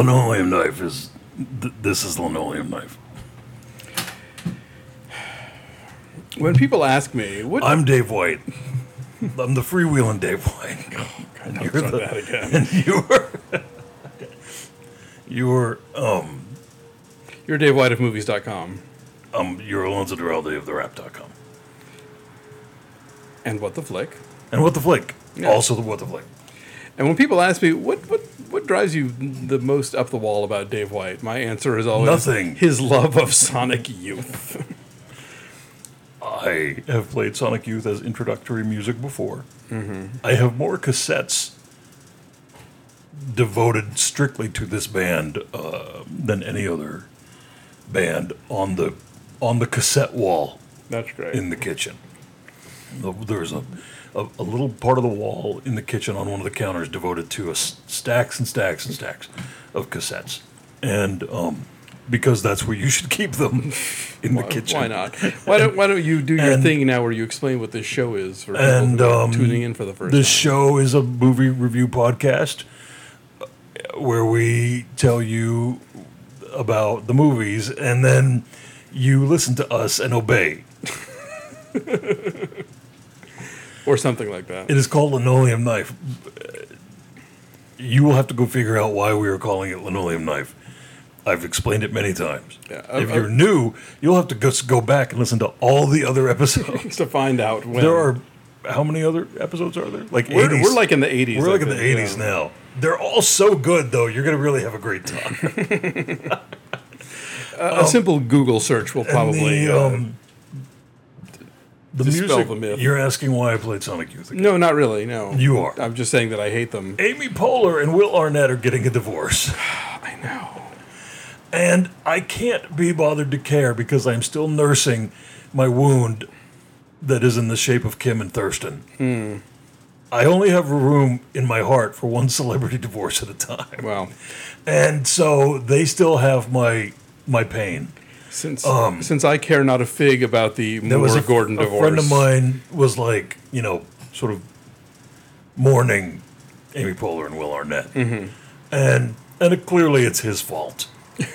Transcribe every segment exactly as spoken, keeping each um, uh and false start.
Linoleum Knife is, th- this is Linoleum Knife. When people ask me, what... I'm Dave White. I'm the freewheeling Dave White. Oh, God, You're don't the, that again. And you're, you're, um, You're Dave White of movies dot com. um, you're Alonzo Duralde of the rap dot com. And What the Flick. And What the Flick. Yeah. Also the What the Flick. And when people ask me, what, what, what drives you the most up the wall about Dave White? My answer is always... Nothing. His love of Sonic Youth. I have played Sonic Youth as introductory music before. Mm-hmm. I have more cassettes devoted strictly to this band uh, than any other band on the on the cassette wall. That's great. In the kitchen. There's a, a, a little part of the wall in the kitchen on one of the counters devoted to a s- stacks and stacks and stacks of cassettes. And um, because that's where you should keep them, in the why, kitchen. Why not? Why don't Why don't you do your And- thing now where you explain what this show is for people And who are um, tuning in for the first this time? show is a movie review podcast where we tell you about the movies and then you listen to us and obey. Or something like that. It is called Linoleum Knife. You will have to go figure out why we are calling it Linoleum Knife. I've explained it many times. Yeah, if uh, you're new, you'll have to go, go back and listen to all the other episodes. to find out when. There are, how many other episodes are there? Like We're, eighties. we're like in the eighties. We're I like in the think, eighties yeah. now. They're all so good, though. You're going to really have a great time. A, a simple Google search will probably. the, uh, um, the dispel music, the myth. You're asking why I played Sonic Youth again. no, not really. No, You are. I'm just saying that I hate them. Amy Poehler and Will Arnett are getting a divorce. I know. And I can't be bothered to care because I'm still nursing my wound that is in the shape of Kim and Thurston. Hmm. I only have room in my heart for one celebrity divorce at a time. Well, And so they still have my my pain. since since I care not a fig about the There was Moore a, Gordon a divorce. friend of mine was like, you know, sort of mourning Amy Poehler and Will Arnett. Mm-hmm. And and it, clearly it's his fault.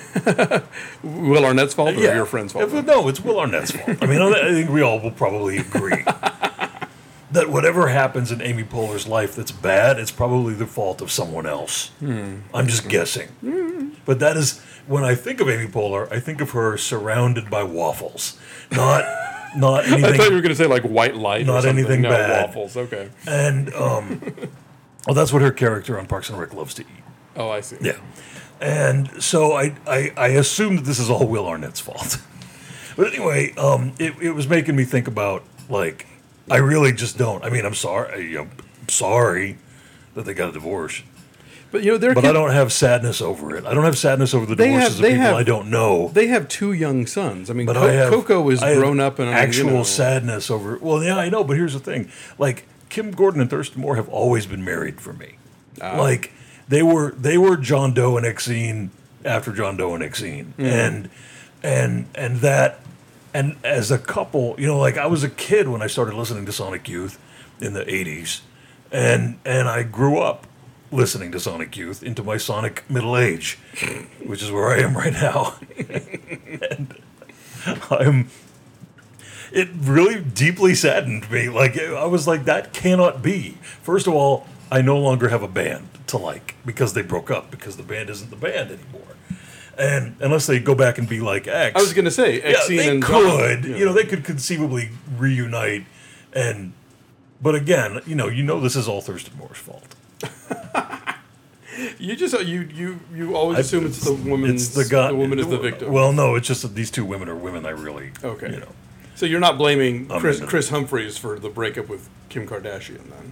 Will Arnett's fault or your friend's fault? If- no, it's Will Arnett's fault. I mean, I think we all will probably agree that whatever happens in Amy Poehler's life that's bad, it's probably the fault of someone else. Hmm. I'm just guessing. But that is, when I think of Amy Poehler, I think of her surrounded by waffles. Not not anything. I thought you were going to say like white light. Not or something. anything no, bad. waffles. Okay. And, um, well, that's what her character on Parks and Rec loves to eat. Oh, I see. Yeah. And so I, I, I assume that this is all Will Arnett's fault. But anyway, um, it, it was making me think about, like, I really just don't. I mean, I'm sorry. You know, sorry that they got a divorce. But you know, there But can, I don't have sadness over it. I don't have sadness over the They divorces have- of they people have- I don't know. they have two young sons. I mean, But Co- I have Coco is I have grown up and I mean, actual you know, sadness over. Well, yeah, I know, but here's the thing: like Kim Gordon and Thurston Moore have always been married for me. Ah. Like they were, they were John Doe and Exene after John Doe and Exene, Mm-hmm. and and and that, and as a couple, you know, like I was a kid when I started listening to Sonic Youth in the eighties, and and I grew up listening to Sonic Youth into my Sonic middle age, which is where I am right now. And I'm, it really deeply saddened me. Like, I was like, that cannot be. First of all, I no longer have a band to like because they broke up, because the band isn't the band anymore. And unless they go back and be like X. I was going to say, yeah, Exene they and could. John, You know, they could conceivably reunite. And, but again, you know, you know this is all Thurston Moore's fault. You just you you you always I- assume it's the woman's. It's the guy. The woman is the victim. Well, no, it's just that these two women are women I really, okay. you know. So you're not blaming I'm Chris into- Chris Humphries for the breakup with Kim Kardashian then?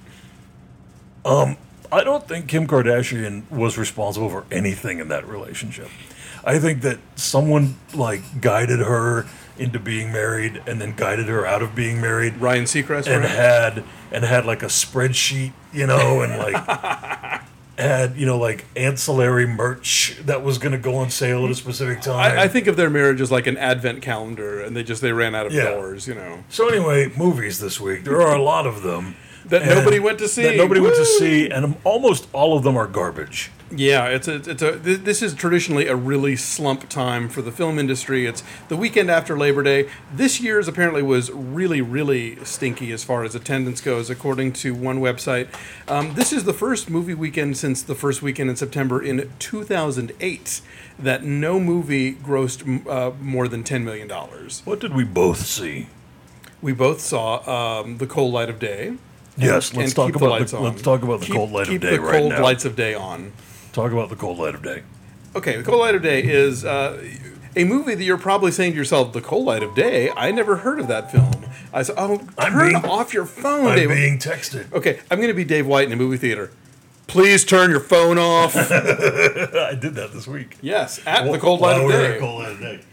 I don't think Kim Kardashian was responsible for anything in that relationship. I think that someone like guided her into being married and then guided her out of being married Ryan Seacrest, and right? had and had like a spreadsheet, you know, and like had, you know, like ancillary merch that was going to go on sale at a specific time. I, I think of their marriage as like an advent calendar, and they just they ran out of Yeah. doors, you know. So anyway, movies this week. There are a lot of them. that and nobody went to see. That nobody went to Woo! see, and almost all of them are garbage. Yeah, it's a, it's a. th- This is traditionally a really slump time for the film industry. It's the weekend after Labor Day. This year's apparently was really, really stinky as far as attendance goes, according to one website. Um, this is the first movie weekend since the first weekend in September in two thousand eight that no movie grossed m- uh, more than ten million dollars. What did we both see? We both saw um, The Cold Light of Day. Yes, and let's talk keep the about lights the, on. let's talk about the Keep- cold light of keep day the right cold now. lights of day on. Talk about the cold light of day. Okay, The Cold Light of Day is uh, a movie that you're probably saying to yourself, The Cold Light of Day? I never heard of that film. I said, oh, I'm turn being- off your phone, I'm Dave. being texted. Okay, I'm going to be Dave White in a movie theater. Please turn your phone off. I did that this week. Yes, at The Cold Light While of we were at Day. Cold light of day.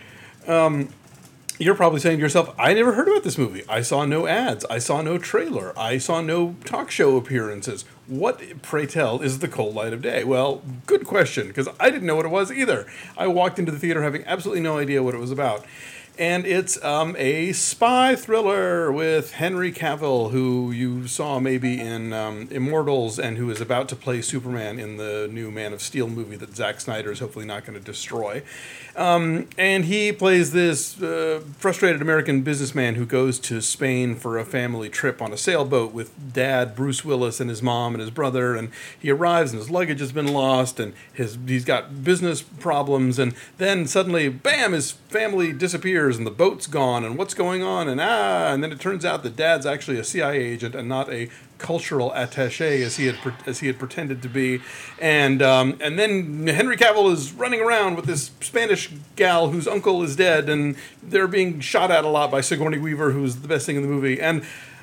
You're probably saying to yourself, I never heard about this movie. I saw no ads. I saw no trailer. I saw no talk show appearances. What, pray tell, is The Cold Light of Day? Well, good question, because I didn't know what it was either. I walked into the theater having absolutely no idea what it was about. And it's um, a spy thriller with Henry Cavill, who you saw maybe in um, Immortals and who is about to play Superman in the new Man of Steel movie that Zack Snyder is hopefully not going to destroy. Um, and he plays this uh, frustrated American businessman who goes to Spain for a family trip on a sailboat with dad, Bruce Willis, and his mom and his brother. And he arrives and his luggage has been lost and his he's got business problems. And then suddenly, bam, his family disappears and the boat's gone. And what's going on? And ah, and then it turns out that dad's actually a C I A agent and not a cultural attaché as he had pre- as he had pretended to be, and um, and then Henry Cavill is running around with this Spanish gal whose uncle is dead, and they're being shot at a lot by Sigourney Weaver, who's the best thing in the movie. And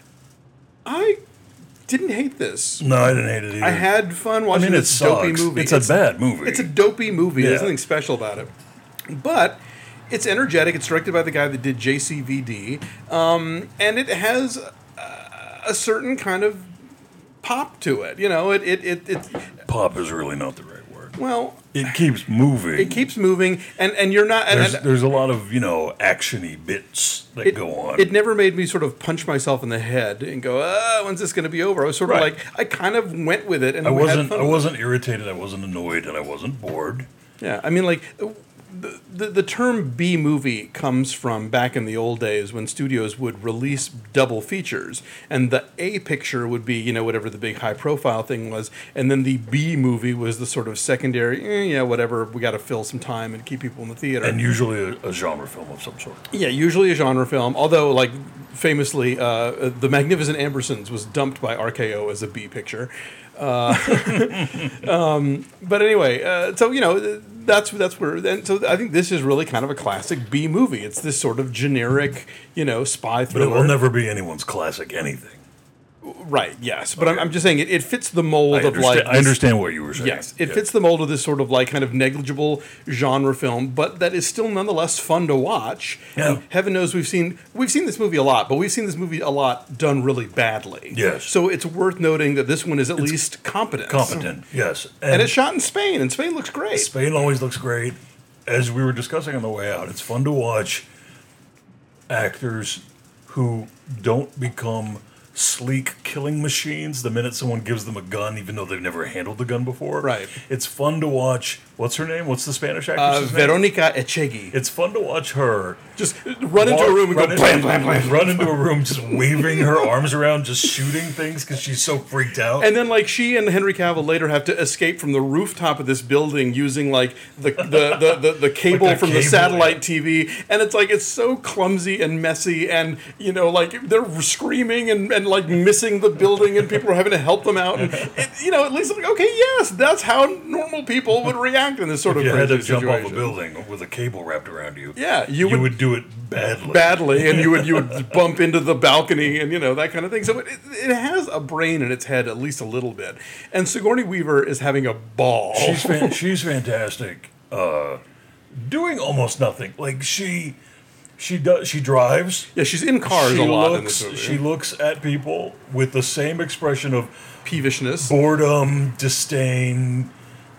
I didn't hate this. No, I didn't hate it either. I had fun watching I mean, it this dopey sucks. movie. It's a bad movie. It's a dopey movie. Yeah. There's nothing special about it, but it's energetic. It's directed by the guy that did J C V D, um, and it has a certain kind of pop to it. You know, it it it, it Pop is really not the right word. well, It keeps moving. it keeps moving, and and you're not. And, There's, and there's a lot of, you know, actiony bits that it, go on. it never made me sort of punch myself in the head and go, "Ah, when's this going to be over?" I was sort of Right. like, I kind of went with it, and I we had wasn't fun I with it. wasn't irritated, I wasn't annoyed, and I wasn't bored. Yeah, I mean, like, the, the, the term B movie comes from back in the old days when studios would release double features, and the A picture would be, you know, whatever the big high profile thing was, and then the B movie was the sort of secondary, eh, yeah, whatever, we got to fill some time and keep people in the theater. And usually a, a genre film of some sort. Yeah, usually a genre film, although, like, famously, uh, The Magnificent Ambersons was dumped by R K O as a B picture. Uh, um, but anyway, uh, so, you know, that's that's where, and so I think this is really kind of a classic B movie. It's this sort of generic, you know, spy But it thriller. will never be anyone's classic anything. Right, yes. But I'm, I'm just saying it, it fits the mold I of understand, like. I this- understand what you were saying. Yes, it Yeah. fits the mold of this sort of like kind of negligible genre film, but that is still nonetheless fun to watch. Yeah. And heaven knows we've seen we've seen this movie a lot, but we've seen this movie a lot done really badly. Yes. So it's worth noting that this one is at least competent. Competent, yes. And it's shot in Spain, and Spain looks great. Spain always looks great. As we were discussing on the way out, it's fun to watch actors who don't become sleek killing machines the minute someone gives them a gun, even though they've never handled the gun before. Right. It's fun to watch. What's her name? What's the Spanish Uh, actress? name? Veronica Echegui. It's fun to watch her Just run into a room and run go into- blam, blam, blam. Run into a room, just waving her arms around, just shooting things because she's so freaked out. And then, like, she and Henry Cavill later have to escape from the rooftop of this building using, like, the the, the, the, the cable Like the from the cable, satellite yeah. T V. And it's, like, it's so clumsy and messy. And, you know, like, they're screaming and, and like, missing the building. And people are having to help them out. And, it, you know, at least, like, okay, yes, that's how normal people would react in this sort if of you had to crazy jump off a situation. building with a cable wrapped around you, Yeah, you you would, would do it badly. badly, and you would you would bump into the balcony, and you know that kind of thing. So it, it has a brain in its head, at least a little bit. And Sigourney Weaver is having a ball. She's fan- she's fantastic. Uh, doing almost nothing. Like she, she does. She drives. yeah, she's in cars she a lot looks. in this movie. She looks at people with the same expression of Peevishness. boredom, disdain,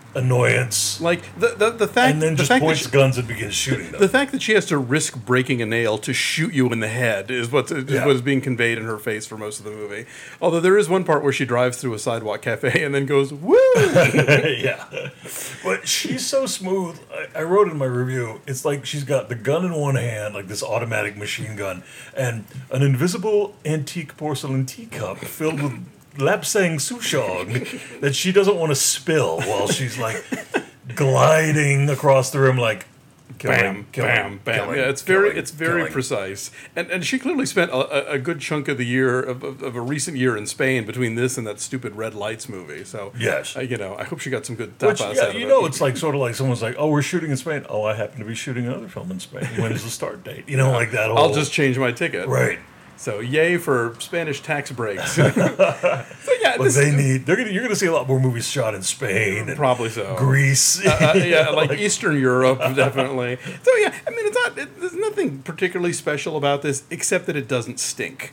annoyance, Like the the, the fact and then the just fact points that she, guns and begins shooting them. the fact that she has to risk breaking a nail to shoot you in the head is what is Yeah. what is being conveyed in her face for most of the movie. Although there is one part where she drives through a sidewalk cafe and then goes woo. Yeah, but she's so smooth. I, I wrote in my review, it's like she's got the gun in one hand, like this automatic machine gun, and an invisible antique porcelain teacup filled with lapsang souchong that she doesn't want to spill while she's like gliding across the room, like killing, Bam, killing, bam, bam. killing, Yeah, it's very, killing, it's very killing. precise, and and she clearly spent a, a- a good chunk of the year of, of, of a recent year in Spain between this and that stupid Red Lights movie. So Yes. uh, you know, I hope she got some good Which, tapas yeah, out of you it. know, it's like sort of like someone's like, "Oh, we're shooting in Spain." Oh, I happen to be shooting another film in Spain. When is the start date? You know, like that whole. I'll just change my ticket. right. So yay for Spanish tax breaks. so yeah, But this, they need. They're gonna. You're gonna see a lot more movies shot in Spain and probably so. Greece. Uh, yeah, like, Eastern Europe, definitely. So yeah, I mean, it's not. It, there's nothing particularly special about this except that it doesn't stink.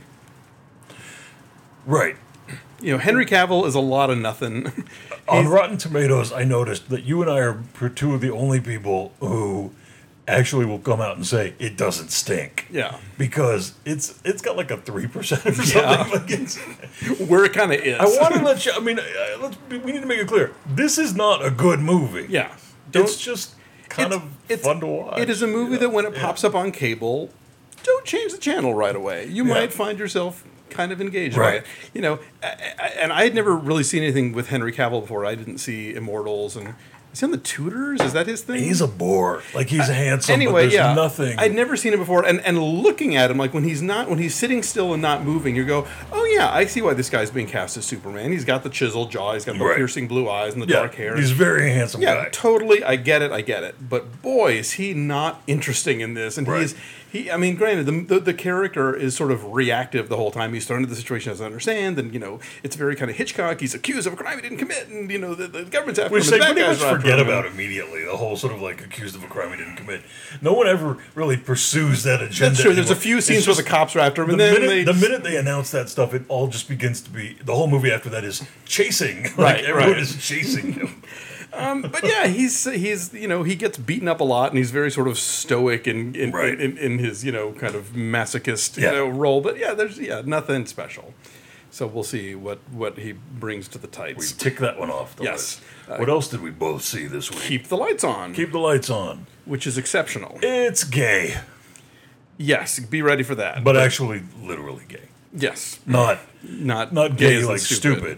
right. You know, Henry Cavill is a lot of nothing. On Rotten Tomatoes, I noticed that you and I are pr- two of the only people who actually will come out and say it doesn't stink. Yeah. Because it's it's got like a three percent or Yeah. something. Like it's, Where it kind of is. I want to let you. I mean, uh, let's. be- We need to make it clear. This is not a good movie. Yeah. It's just kind it's- of it's- fun to watch. It is a movie Yeah. that when it Yeah. pops up on cable, don't change the channel right away. You Yeah. might find yourself kind of engaged by Right. it. You know, I, I, and I had never really seen anything with Henry Cavill before. I didn't see Immortals, and is he on the Tudors? Is that his thing? He's a bore. Like he's handsome, Anyway, but there's yeah, nothing. I'd never seen him before, and and looking at him, like when he's not, when he's sitting still and not moving, you go, oh yeah, I see why this guy's being cast as Superman. He's got the chiseled jaw, he's got the Right. piercing blue eyes and the yeah, dark hair. He's a very handsome Yeah, guy. totally. I get it. I get it. But boy, is he not interesting in this. And Right. he's he. I mean, granted, the, the the character is sort of reactive the whole time. He's thrown into the situation, doesn't understand, and you know, it's very kind of Hitchcock. He's accused of a crime he didn't commit, and you know, the, the government's after Which him. they and the bad pretty guys much are after forget him. about immediately. The whole sort of like accused of a crime he didn't commit. No one ever really pursues that agenda. That's true. There's a anymore. few It's scenes where just- the cops are after him, The and then minute, they the minute they announce that stuff, it all just begins to be the whole movie. After that is chasing. Like Right, everyone right. is chasing him. Um, but yeah, he's he's you know he gets beaten up a lot, and he's very sort of stoic in in, Right. in, in his you know kind of masochist Yeah. you know role. But yeah, there's yeah nothing special. So we'll see what what he brings to the We tights. tick that one off. The Yes. list. What else did we both see this week? Keep the lights on, Keep the lights on. which is exceptional. It's gay, Yes, be ready for that. but actually, literally gay. yes, Not not not gay gay as in like stupid.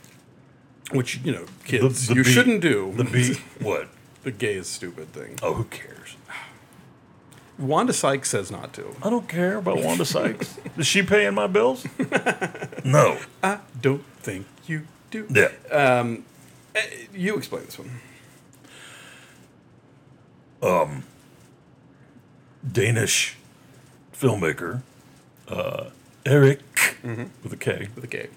Which you know, kids, the you beat- shouldn't do The beat. What? the gay is stupid thing. Oh, who cares? Wanda Sykes says not to. I don't care about Wanda Sykes. Is she paying my bills? No. I don't think you do. Yeah. Uh, You explain this one. Danish filmmaker uh, Eric with a K. With a gay.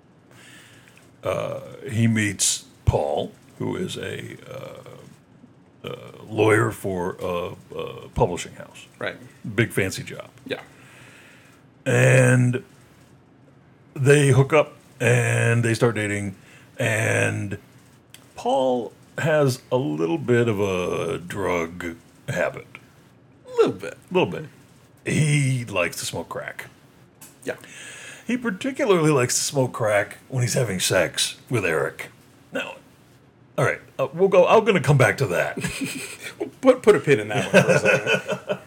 He meets Paul, who is a uh, uh, lawyer for a, a publishing house. Right. Big fancy job. Yeah. And they hook up and they start dating. And Paul has a little bit of a drug habit. A little bit. A little bit. He likes to smoke crack. Yeah. He particularly likes to smoke crack when he's having sex with Eric. Now, all right, uh, we'll go. I'm going to come back to that. Put put a pin in that one for a second.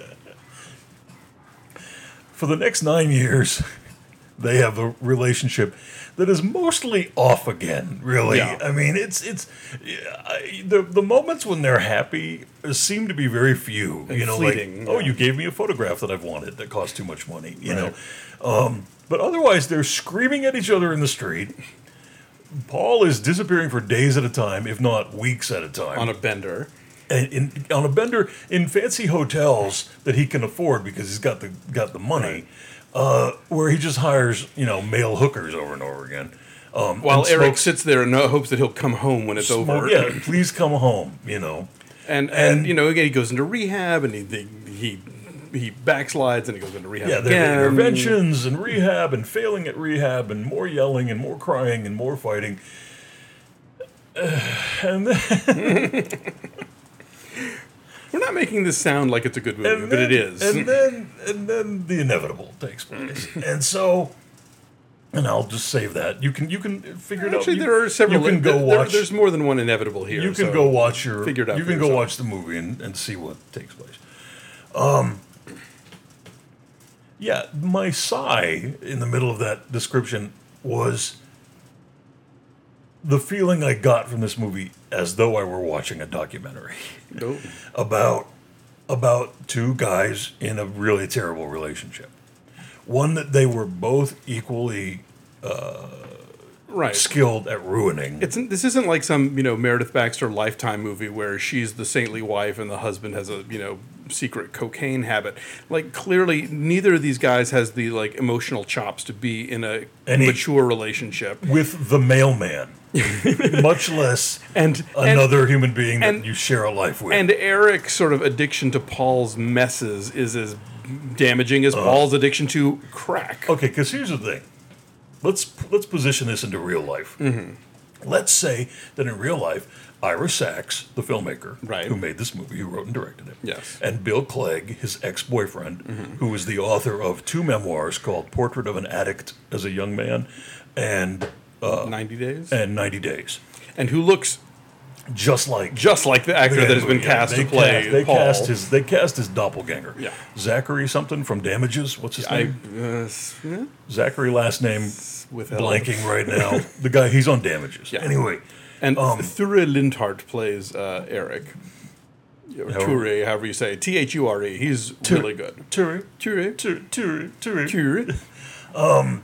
For the next nine years, they have a relationship that is mostly off again. Really, Yeah. I mean, it's it's yeah, I- the the moments when they're happy seem to be very few. And you know, fleeting, like oh, yeah. you gave me a photograph that I've wanted that cost too much money. You Right. know, um, but otherwise they're screaming at each other in the street. Paul is disappearing for days at a time, if not weeks at a time. On a bender. and in, on a bender in fancy hotels that he can afford because he's got the got the money, uh, where he just hires you know male hookers over and over again. Um, While and Eric smokes- sits there and hopes that he'll come home when it's smoke- over. yeah, please come home. You know, And, and And- you know again he goes into rehab and he he he, he backslides and he goes into rehab yeah, there again. are interventions and rehab and failing at rehab and more yelling and more crying and more fighting. and then, We're not making this sound like it's a good movie, and but then, it is. And then, and then the inevitable takes place, and so, and I'll just save that. You can you can figure it out. Actually, You- there are several. You can go there- watch. There's more than one inevitable here. You can so go watch your. figure it out You for can go yourself. watch the movie and, and see what takes place. Um. Yeah, my sigh in the middle of that description was the feeling I got from this movie as though I were watching a documentary Nope. about about two guys in a really terrible relationship. One that they were both equally Right. skilled at ruining. It's this isn't like some you know Meredith Baxter Lifetime movie where she's the saintly wife and the husband has a you know secret cocaine habit. Like clearly, neither of these guys has the like emotional chops to be in a Any- mature relationship. with the mailman, much less And and, another human being that and- you share a life with. and Eric's sort of addiction to Paul's messes is as damaging Uh. as Paul's addiction to crack. Okay, because here's the thing. Let's let's position this into real life. Mm-hmm. Let's say that in real life, Ira Sachs, the filmmaker Right. who made this movie, who wrote and directed it, Yes. and Bill Clegg, his ex-boyfriend, Mm-hmm. who is the author of two memoirs called "Portrait of an Addict as a Young Man" and uh, Ninety days, and ninety days, and who looks just like just like the actor that has been Yeah, cast they to play cast, they Paul. cast his they cast his doppelganger. Yeah. Zachary something from Damages. What's his I name? uh, s- yeah, Zachary last name withheld. blanking right now. The guy he's on Damages. Yeah. Anyway, And Um, Thure Lindhart plays uh, Eric. Or However- Ture, however you say it. T H U R E. He's really good. Turi, Ture. Turi, Turi, Turi. Ture.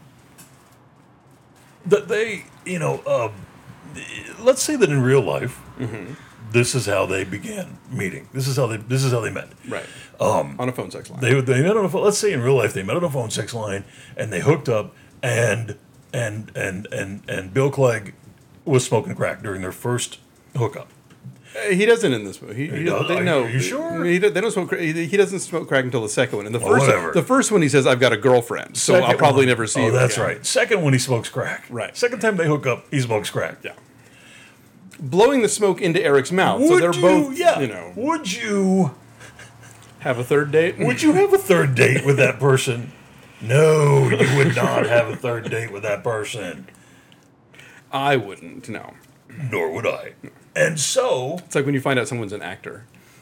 That they, you know, uh, let's say that in real life, Mm-hmm. this is how they began meeting. This is how they. This is how they met. Right. Um, On a phone sex line. They they met on a phone, let's say in real life they met on a phone sex line and they hooked up and and and and and Bill Clegg was smoking crack during their first hookup. Uh, he doesn't in this movie. He, he, does? they, Are no, you sure? He, they don't smoke. cra- He, he doesn't smoke crack until the second one. In the Well, first, whatever. the first one, he says, "I've got a girlfriend, so Second I'll probably one- never see oh, you." that's again." right. Second one he smokes crack. Right. Second time they hook up, he smokes crack. Yeah. Blowing the smoke into Eric's mouth, so Would they're you? both, yeah. you know, Would you? have a third date. Would you have a third date with that person? No, you would not have a third date with that person. I wouldn't. No. Nor would I. And so, It's like when you find out someone's an actor.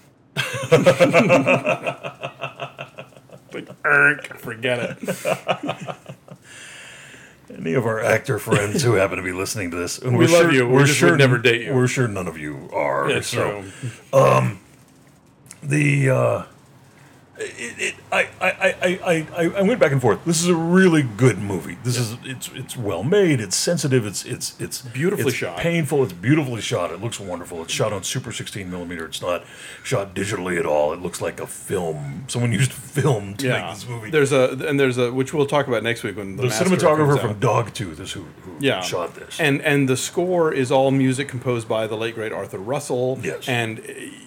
like, erk, forget it. any of our actor friends who happen to be listening to this, and We we're love sure, you. We We're just sure would never date you. We're sure none of you are. It's so true. the uh, it, it, I, I, I, I, I, I went back and forth. This is a really good movie. This is it's it's well made. It's sensitive. It's it's it's Beautifully it's shot. Painful. It's beautifully shot. It looks wonderful. It's shot on super sixteen millimeter. It's not shot digitally at all. It looks like a film. Someone used film to Yeah. make this movie. There's a and there's a which we'll talk about next week when the, the master cinematographer comes from out. Dogtooth is who, who yeah. shot this. And and the score is all music composed by the late great Arthur Russell. Yes. And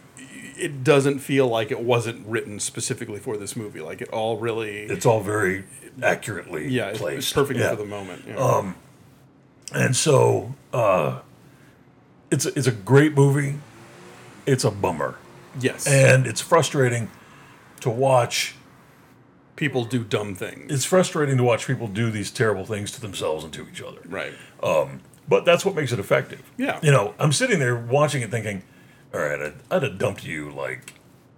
it doesn't feel like it wasn't written specifically for this movie. Like it all really it's all very accurately yeah, it's, placed. it's perfectly Yeah. for the moment. you know. And so, uh, it's a, it's a great movie. It's a bummer, yes. and it's frustrating to watch. People do dumb things. It's frustrating to watch people do these terrible things to themselves and to each other. Right. But that's what makes it effective. Yeah. You know, I'm sitting there watching it, thinking, "All right, I'd, I'd have dumped you like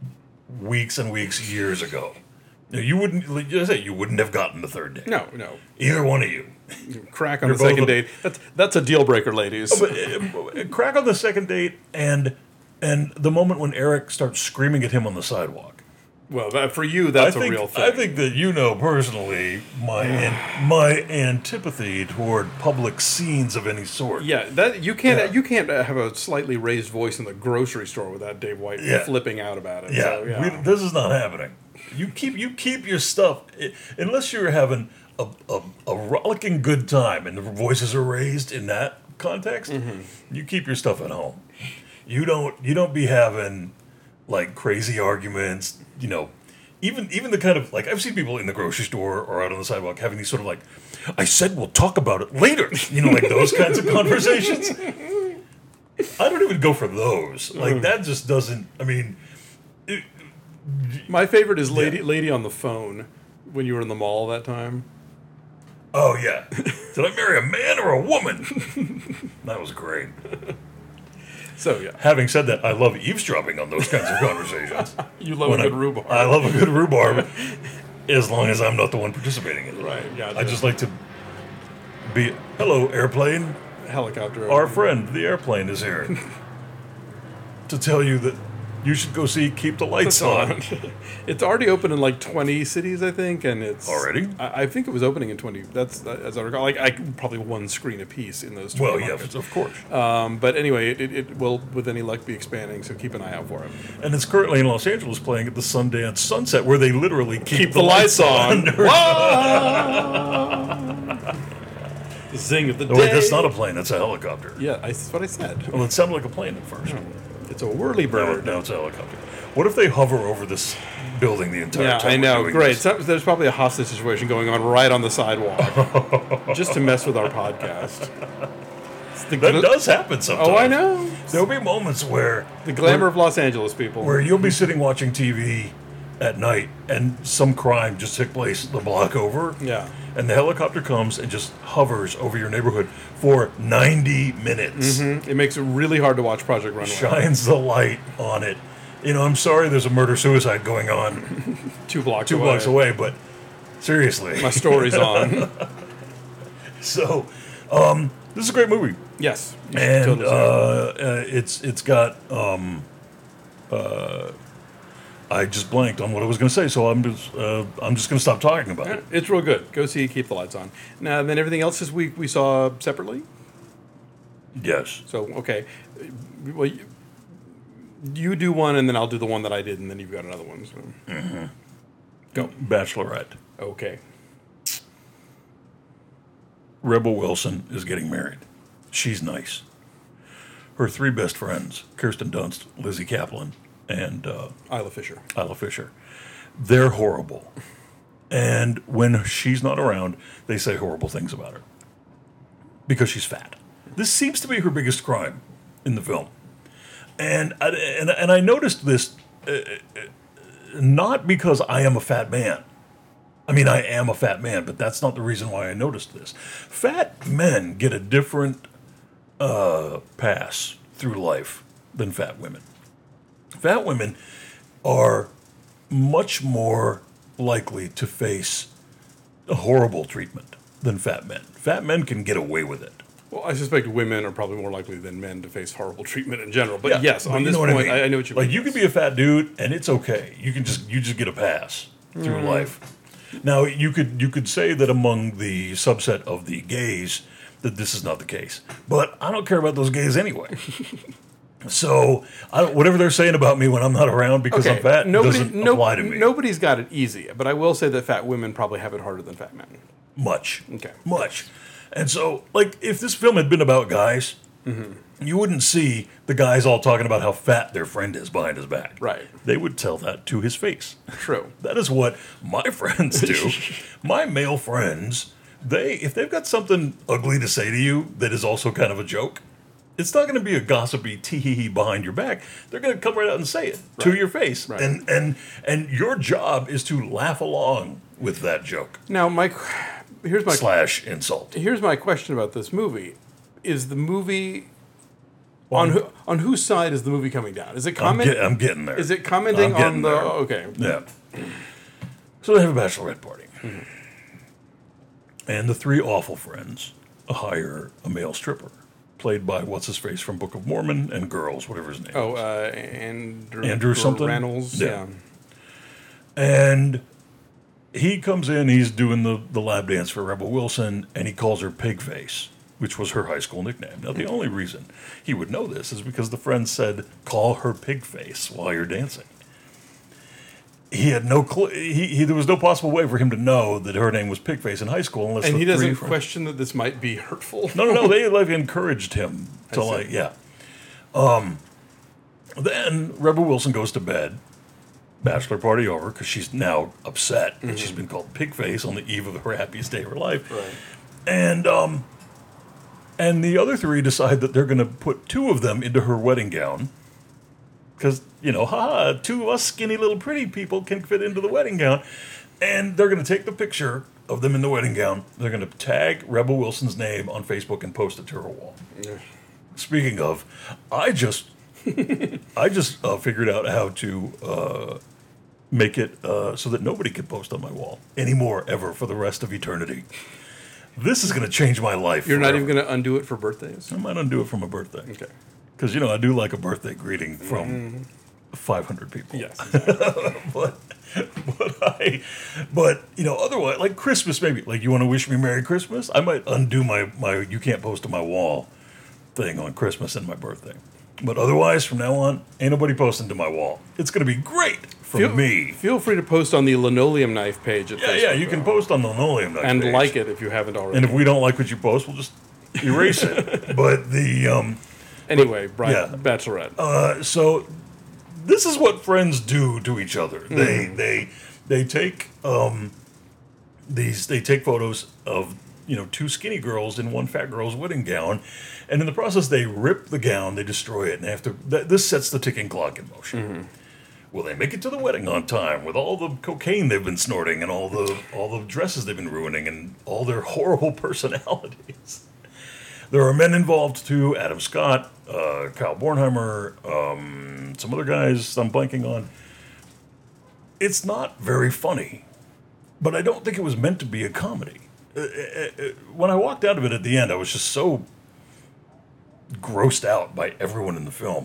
weeks and weeks, years ago. You know, you wouldn't. Like I say, you wouldn't have gotten the third date. No, no. Either one of you." Crack on You're the second both a- date. That's that's a deal breaker, ladies. But uh, crack on the second date, and and the moment when Eric starts screaming at him on the sidewalk. well, that, for you, that's I think, a real thing. I think that you know personally my an, my antipathy toward public scenes of any sort. Yeah, that you can't Yeah. you can't uh, have a slightly raised voice in the grocery store without Dave White Yeah. flipping out about it. Yeah, So, yeah. We, this is not happening. You keep you keep your stuff i- unless you're having a, a, a rollicking good time and the voices are raised in that context. Mm-hmm. You keep your stuff at home. You don't you don't be having like crazy arguments. You know, even even the kind of like I've seen people in the grocery store or out on the sidewalk having these sort of like, I said we'll talk about it later. You know, like those kinds of conversations. I don't even go for those. Like that just doesn't. I mean, it, My favorite is Lady Yeah. Lady on the Phone when you were in the mall that time. oh yeah, did I marry a man or a woman? That was great. So yeah, Having said that, I love eavesdropping on those kinds of conversations. you love When a I, good rhubarb. I love a good rhubarb, as long as I'm not the one participating in it. Right, gotcha. I just like to be. Hello, airplane. Helicopter. Our friend, the airplane, is here to tell you that you should go see Keep the Lights It's On. on. It's already open in like twenty cities, I think, and it's Already? I, I think it was opening in twenty. That's as I recall. Like I probably one screen a piece in those. twenty Well, yeah, markets. of course. Um, but anyway, it, it, it will, with any luck, be expanding. So keep an eye out for it. And it's currently in Los Angeles playing at the Sundance Sunset, where they literally keep, Keep the, lights, on. on. Whoa! Zing of the day. Oh, wait, that's not a plane, that's a helicopter. Yeah, I, that's what I said. Well, it sounded like a plane at first. It's a whirly Now, bird. now it's a helicopter. What if they hover over this building the entire Yeah, time? I we're know. doing Great. this? So, there's probably a hostage situation going on right on the sidewalk, just to mess with our podcast. It's the That gl- does happen sometimes. Oh, I know. There'll be moments where The glamour of Los Angeles, people. where you'll be sitting watching T V at night and some crime just took place the block over. Yeah. And the helicopter comes and just hovers over your neighborhood for ninety minutes. Mhm. It makes it really hard to watch Project Runway. Shines the light on it. You know, I'm sorry there's a murder suicide going on Two blocks two away. blocks away, but seriously. My story's on. So, um, this is a great movie. Yes. You should And totally uh, see it. uh, it's it's got um, uh, I just blanked on what I was going to say, so I'm just uh, I'm just going to stop talking about it. It's real good. Go see Keep the Lights On. Now, then everything else this week we saw separately. Yes, So, okay. Well, you, you do one, and then I'll do the one that I did, and then you've got another one. So. Go. Bachelorette. Okay. Rebel Wilson is getting married. She's nice. Her three best friends, Kirsten Dunst, Lizzie Kaplan, and uh, Isla Fisher. Isla Fisher, they're horrible. And when she's not around, they say horrible things about her because she's fat. This seems to be her biggest crime in the film. And I, and, and I noticed this uh, uh, not because I am a fat man. I mean, I am a fat man, but that's not the reason why I noticed this. Fat men get a different uh, pass through life than fat women. Fat women are much more likely to face a horrible treatment than fat men. Fat men can get away with it. Well, I suspect women are probably more likely than men to face horrible treatment in general. But yes, but on you this know what point, I, mean. I know what you like mean. you can be a fat dude and it's okay. You can just you just get a pass through Mm. life. Now you could you could say that among the subset of the gays that this is not the case, but I don't care about those gays anyway. So I don't, whatever they're saying about me when I'm not around because I'm fat nobody, doesn't no- apply to me Nobody's got it easy, but I will say that fat women probably have it harder than fat men. much. Okay. Much. And so, like, if this film had been about guys, Mm-hmm. you wouldn't see the guys all talking about how fat their friend is behind his back. Right. They would tell that to his face. True. That is what my friends do. My male friends, they if they've got something ugly to say to you that is also kind of a joke, it's not going to be a gossipy tee hee hee behind your back. They're going to come right out and say it to Right. your face. Right. And and and your job is to laugh along with that joke Now, my qu- here's my slash insult. here's my question about this movie: Is the movie on who, on whose side is the movie coming down? Is it I'm, comment? get, I'm getting there. Is it commenting I'm getting on the? there. Okay. Yeah. So they have a bachelorette party. And the three awful friends hire a male stripper, played by what's his face from Book of Mormon and Girls, whatever his name Oh, is. uh, Andrew, Andrew something? Reynolds. Yeah. Yeah. And he comes in, he's doing the, the lap dance for Rebel Wilson, and he calls her Pig Face, which was her high school nickname. Now, the only reason he would know this is because the friend said, call her Pig Face while you're dancing. He had no clue. He, he, there was no possible way for him to know that her name was Pigface in high school unless And the he three doesn't friends- question that this might be hurtful. No, no, no. They like encouraged him to I see. like, yeah. Um, then Rebel Wilson goes to bed. Bachelor party over because she's now upset and she's been called Pigface on the eve of her happiest day of her life. Right. And um, And the other three decide that they're going to put two of them into her wedding gown. Because, you know, ha, two of us skinny little pretty people can fit into the wedding gown. And they're going to take the picture of them in the wedding gown. They're going to tag Rebel Wilson's name on Facebook and post it to her wall. Yeah. Speaking of, I just, I just uh, figured out how to uh, make it uh, so that nobody can post on my wall anymore, ever, for the rest of eternity. This is going to change my life. You're forever. not even going to undo it for birthdays? I might undo it for my birthday. Okay. Because, you know, I do like a birthday greeting from mm. five hundred people. Yes. Exactly. but, but, I, but, you know, otherwise, like Christmas, maybe. Like, you want to wish me Merry Christmas? I might undo my, my you can't post to my wall thing on Christmas and my birthday. But otherwise, from now on, ain't nobody posting to my wall. It's going to be great for feel, me. Feel free to post on the Linoleum Knife page at yeah, Facebook. Yeah, you can post on the Linoleum Knife and page. like it if you haven't already. And if we don't like what you post, we'll just erase it. But the... Um, anyway, Brian, yeah. Bachelorette. Uh, so this is what friends do to each other. Mm. They they they take um, these they take photos of, you know, two skinny girls in one fat girl's wedding gown, and in the process they rip the gown, they destroy it, and after th- this sets the ticking clock in motion. Mm-hmm. Will they make it to the wedding on time with all the cocaine they've been snorting and all the all the dresses they've been ruining and all their horrible personalities? There are men involved too: Adam Scott, uh, Kyle Bornheimer, um, some other guys I'm blanking on. It's not very funny, but I don't think it was meant to be a comedy. Uh, uh, when I walked out of it at the end, I was just so grossed out by everyone in the film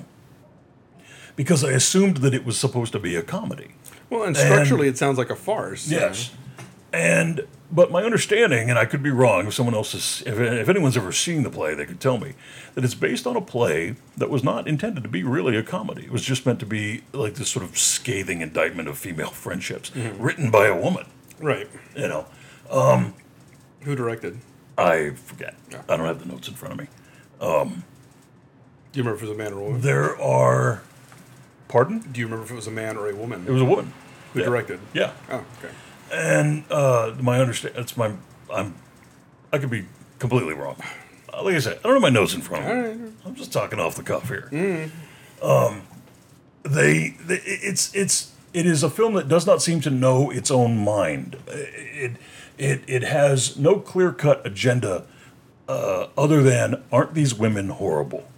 because I assumed that it was supposed to be a comedy. Well, and structurally, and, it sounds like a farce. Yes, and. But my understanding, and I could be wrong, if someone else is, if, if anyone's ever seen the play, they could tell me, that it's based on a play that was not intended to be really a comedy. It was just meant to be like this sort of scathing indictment of female friendships, mm-hmm. written by a woman. Right. You know. Um, Who directed? I forget. Yeah. I don't have the notes in front of me. Um, Do you remember if it was a man or a woman? There are... Pardon? Do you remember if it was a man or a woman? It was a woman. Who yeah. directed? Yeah. Oh, okay. And uh, my understand it's my I'm I could be completely wrong. Uh, like I said, I don't have my notes in front of me. Right. I'm just talking off the cuff here. Mm. Um, they, they it's it's it is a film that does not seem to know its own mind. It it it has no clear cut agenda uh, other than aren't these women horrible,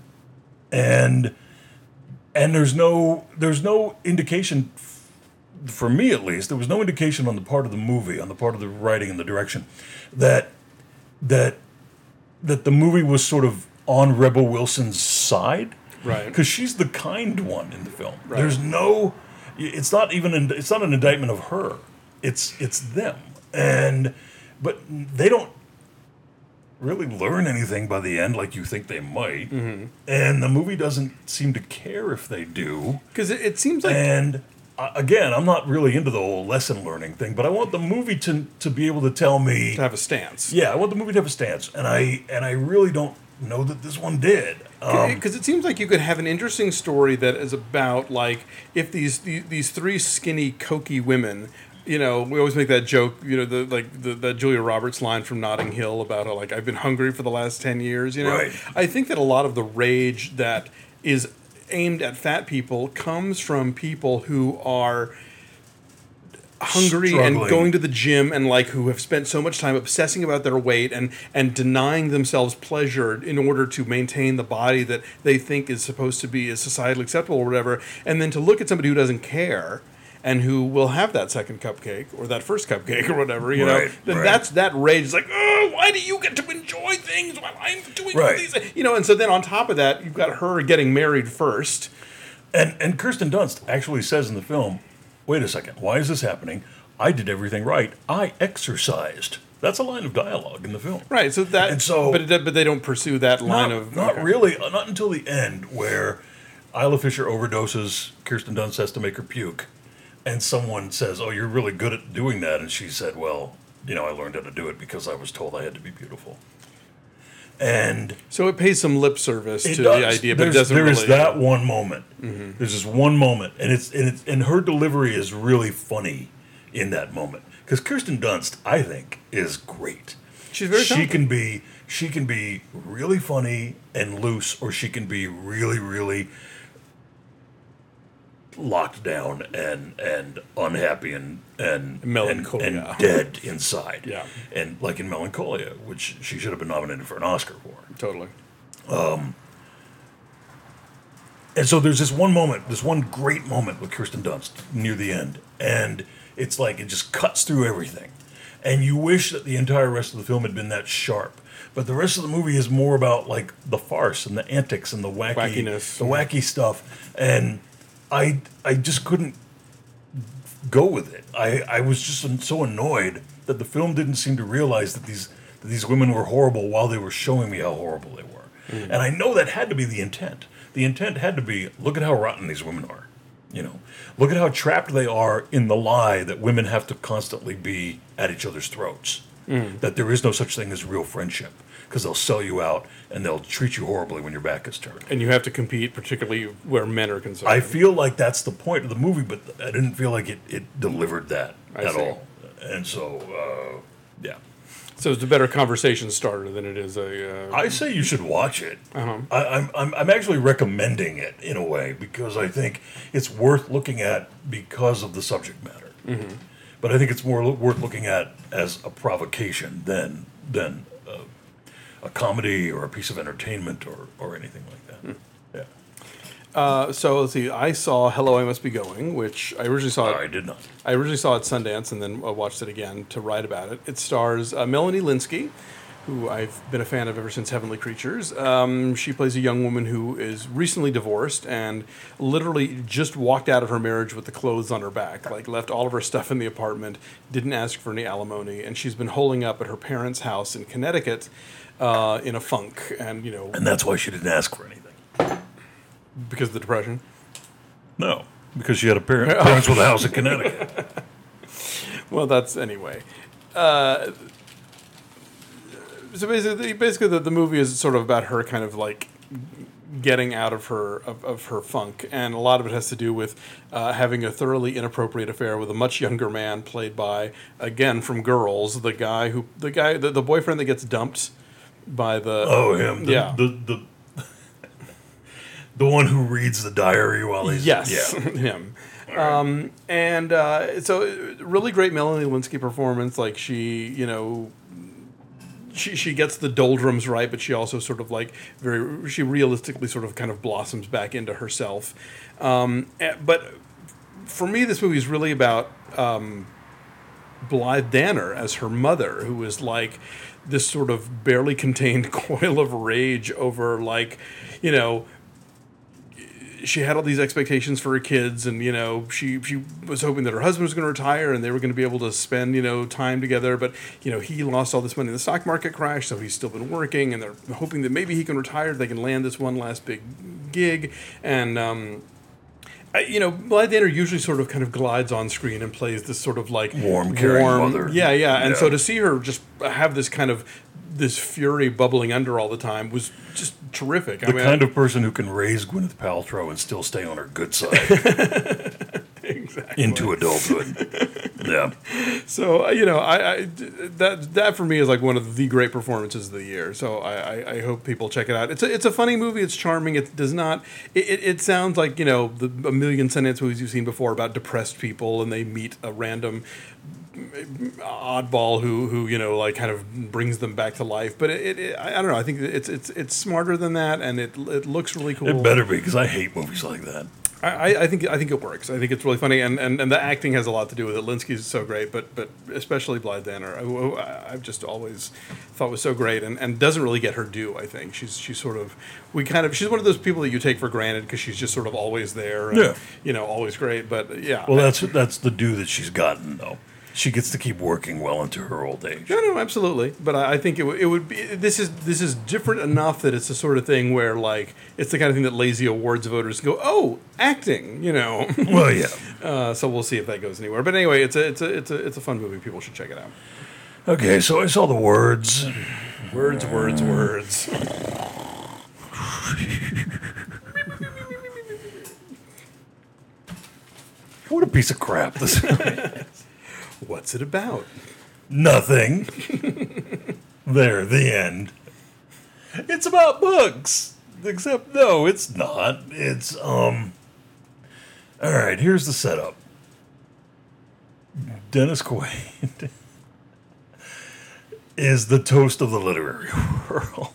and and there's no there's no indication. For me, at least, there was no indication on the part of the movie, on the part of the writing and the direction, that that that the movie was sort of on Rebel Wilson's side, right? Because she's the kind one in the film. Right. There's no, it's not even, an, it's not an indictment of her. It's it's them, and but they don't really learn anything by the end, like you think they might, mm-hmm. and the movie doesn't seem to care if they do, because it, it seems like and. Again, I'm not really into the whole lesson learning thing, but I want the movie to to be able to tell me to have a stance. Yeah, I want the movie to have a stance, and I and I really don't know that this one did. Because um, it seems like you could have an interesting story that is about like if these these, these three skinny, cokey women. You know, we always make that joke. You know, the like the that Julia Roberts line from Notting Hill about how, like, I've been hungry for the last ten years. You know, right. I think that a lot of the rage that is aimed at fat people comes from people who are hungry Struggling. and going to the gym and like who have spent so much time obsessing about their weight and and denying themselves pleasure in order to maintain the body that they think is supposed to be as societally acceptable or whatever, and then to look at somebody who doesn't care and who will have that second cupcake or that first cupcake or whatever, you right, know, then right. that's that rage. It's like, oh, why do you get to enjoy things while I'm doing all right. these things? You know, and so then on top of that, you've got her getting married first. And and Kirsten Dunst actually says in the film, wait a second, why is this happening? I did everything right. I exercised. That's a line of dialogue in the film. Right, so that, and so, but, it, but they don't pursue that line not, of... Not okay. really, not until the end where Isla Fisher overdoses, Kirsten Dunst has to make her puke. And someone says, oh, you're really good at doing that. And she said, well, you know, I learned how to do it because I was told I had to be beautiful. And so it pays some lip service to does. the idea, but There's, it doesn't there really... is that one moment. Mm-hmm. There's this one moment. And it's and it's and her delivery is really funny in that moment. Because Kirsten Dunst, I think, is great. She's very She talented. can be she can be really funny and loose, or she can be really, really locked down and and unhappy and and Melancholia. and, and dead inside. Yeah. And like in Melancholia, which she should have been nominated for an Oscar for. Totally. And so there's this one moment, this one great moment with Kirsten Dunst near the end, and it's like it just cuts through everything. And you wish that the entire rest of the film had been that sharp. But the rest of the movie is more about like the farce and the antics and the wacky, Wackiness. the wacky stuff. And I I just couldn't go with it. I, I was just so annoyed that the film didn't seem to realize that these that these women were horrible while they were showing me how horrible they were. Mm. And I know that had to be the intent. The intent had to be, look at how rotten these women are. You know, look at how trapped they are in the lie that women have to constantly be at each other's throats. Mm. That there is no such thing as real friendship, because they'll sell you out and they'll treat you horribly when your back is turned. And you have to compete, particularly where men are concerned. I feel like that's the point of the movie, but I didn't feel like it, it delivered that I at see. all. And so, uh, yeah. So it's a better conversation starter than it is a... Uh, I say you should watch it. Uh-huh. I, I'm, I'm I'm actually recommending it in a way because I think it's worth looking at because of the subject matter. Mm-hmm. But I think it's more lo- worth looking at as a provocation than than a, a comedy or a piece of entertainment or, or anything like that. Mm. Yeah. Uh, so let's see. I saw Hello, I Must Be Going, which I originally saw. Oh, I did not. I originally saw at Sundance and then uh, watched it again to write about it. It stars uh, Melanie Linsky, who I've been a fan of ever since Heavenly Creatures. Um, she plays a young woman who is recently divorced and literally just walked out of her marriage with the clothes on her back, like left all of her stuff in the apartment, didn't ask for any alimony, and she's been holing up at her parents' house in Connecticut uh, in a funk, and you know, And that's why she didn't ask for anything. because of the depression. No, because she had a parent, parents with a house in Connecticut. Well, that's anyway. Uh, so basically, basically, the, the movie is sort of about her kind of like getting out of her of, of her funk, and a lot of it has to do with uh, having a thoroughly inappropriate affair with a much younger man, played by, again from Girls, the guy who the guy the, the boyfriend that gets dumped by the Oh, him. The, yeah The, the, the one who reads the diary while he's... yes Yeah. him. Um, and uh, so, really great Melanie Linsky performance. Like she, you know, she she gets the doldrums right, but she also sort of like very she realistically sort of kind of blossoms back into herself. Um, eh, but for me, this movie is really about um, Blythe Danner as her mother, who is like this sort of barely contained coil of rage over like, you know. She had all these expectations for her kids, and you know she she was hoping that her husband was going to retire and they were going to be able to spend you know time together. But you know he lost all this money in the stock market crash, so he's still been working, and they're hoping that maybe he can retire. They can land this one last big gig, and um, I, you know Blythe Danner usually sort of kind of glides on screen and plays this sort of like Warm, caring mother. yeah, yeah. And Yeah. so to see her just have this kind of this fury bubbling under all the time was just terrific. The I mean, kind of person who can raise Gwyneth Paltrow and still stay on her good side exactly. into adulthood. Yeah. So uh, you know, I, I that that for me is like one of the great performances of the year. So I, I, I hope people check it out. It's a, it's a funny movie. It's charming. It does not. It, it, it sounds like you know the a million Sundance movies you've seen before about depressed people and they meet a random oddball who who you know like kind of brings them back to life. But it, it I don't know. I think it's it's it's smarter than that, and it it looks really cool. It better be, because I hate movies like that. I, I think I think it works. I think it's really funny, and, and, and the acting has a lot to do with it. Linsky's so great, but but especially Blythe Danner, I, I've just always thought was so great, and, and doesn't really get her due. I think she's she's sort of we kind of she's one of those people that you take for granted because she's just sort of always there, and, Yeah. you know, always great. But yeah, Well, that's that's the due that she's gotten, though. She gets to keep working well into her old age. No, no, absolutely. But I, I think it, w- it would be. This is this is different enough that it's the sort of thing where, like, it's the kind of thing that lazy awards voters go, "Oh, acting," you know. Well, yeah. uh, so we'll see if that goes anywhere. But anyway, it's a it's a it's a it's a fun movie. People should check it out. Okay, so I saw the words. Words, words, words. What a piece of crap this is. What's it about? Nothing. There, the end. It's about books. Except, no, it's not. It's, um... All right, here's the setup. Dennis Quaid is the toast of the literary world.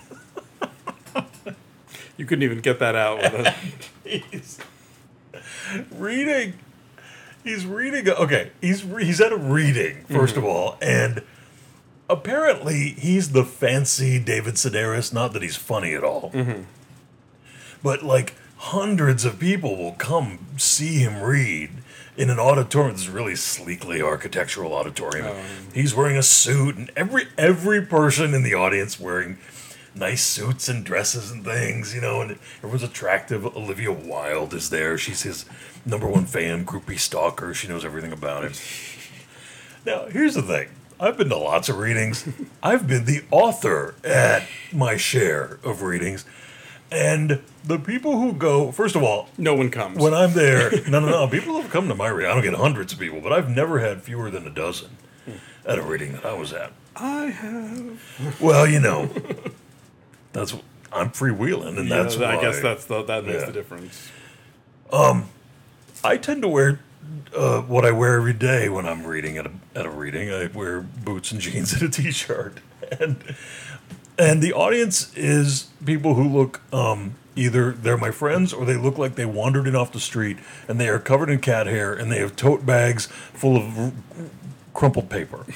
You couldn't even get that out with it. He's reading. He's reading. Okay, he's he's at a reading, 1st mm-hmm. of all, and apparently he's the fancy David Sedaris. Not that he's funny at all, mm-hmm. but like hundreds of people will come see him read in an auditorium. This really sleekly architectural auditorium. Um, he's wearing a suit, and every every person in the audience wearing nice suits and dresses and things, you know, and everyone's attractive. Olivia Wilde is there. She's his number one fan, groupie stalker. She knows everything about him. Now, here's the thing. I've been to lots of readings. I've been the author at my share of readings. And the people who go, first of all... No one comes. When I'm there... No, no, no. People have come to my reading. I don't get hundreds of people, but I've never had fewer than a dozen at a reading that I was at. I have... Well, you know... That's I'm freewheeling, and yeah, that's I why, guess that's the, that makes yeah. the difference. Um, I tend to wear uh, what I wear every day when I'm reading at a at a reading. I wear boots and jeans and a t-shirt, and and the audience is people who look um, either they're my friends or they look like they wandered in off the street, and they are covered in cat hair, and they have tote bags full of r- crumpled paper.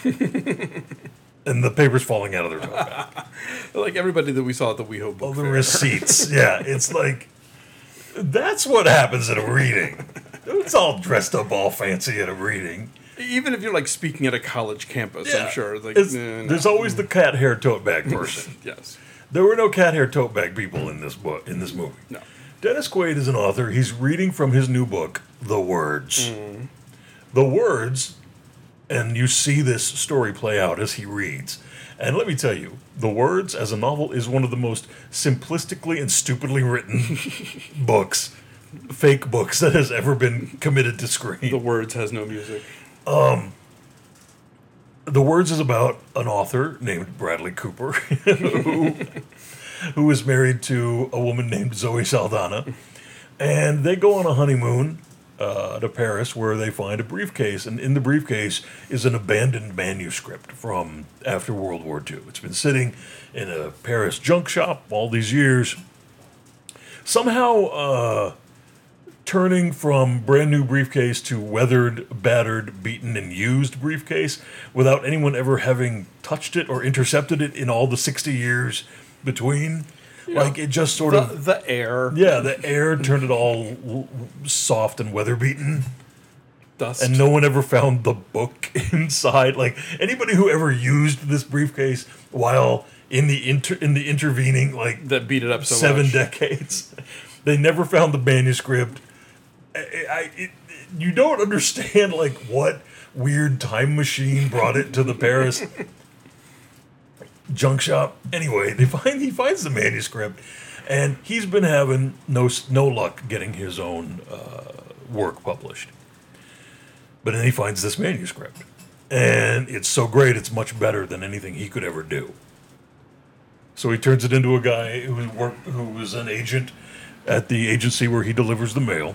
And the paper's falling out of their tote bag. Like everybody that we saw at the WeHo book All the fair. receipts. Yeah, it's like, that's what happens at a reading. It's all dressed up all fancy at a reading. Even if you're like speaking at a college campus, yeah. I'm sure. Like, eh, no. There's always the cat hair tote bag person. Yes. There were no cat hair tote bag people in this book, in this movie. No. Dennis Quaid is an author. He's reading from his new book, The Words. Mm. The Words... And you see this story play out as he reads. And let me tell you, The Words as a novel is one of the most simplistically and stupidly written books, fake books that has ever been committed to screen. The Words has no music. Um, The Words is about an author named Bradley Cooper who, who is married to a woman named Zoe Saldana. And they go on a honeymoon Uh, to Paris, where they find a briefcase, and in the briefcase is an abandoned manuscript from after World War Two. It's been sitting in a Paris junk shop all these years, somehow uh, turning from brand new briefcase to weathered, battered, beaten, and used briefcase without anyone ever having touched it or intercepted it in all the sixty years between. You like know, it just sort the, of the air, yeah, the air turned it all w- soft and weather beaten. Dust, and no one ever found the book inside. Like anybody who ever used this briefcase while in the inter- in the intervening like that beat it up so seven much. decades, they never found the manuscript. I, I it, you don't understand like what weird time machine brought it to the Paris junk shop. Anyway, they find he finds the manuscript, and he's been having no no luck getting his own uh, work published. But then he finds this manuscript, and it's so great, it's much better than anything he could ever do. So he turns it into a guy who work who was an agent at the agency where he delivers the mail,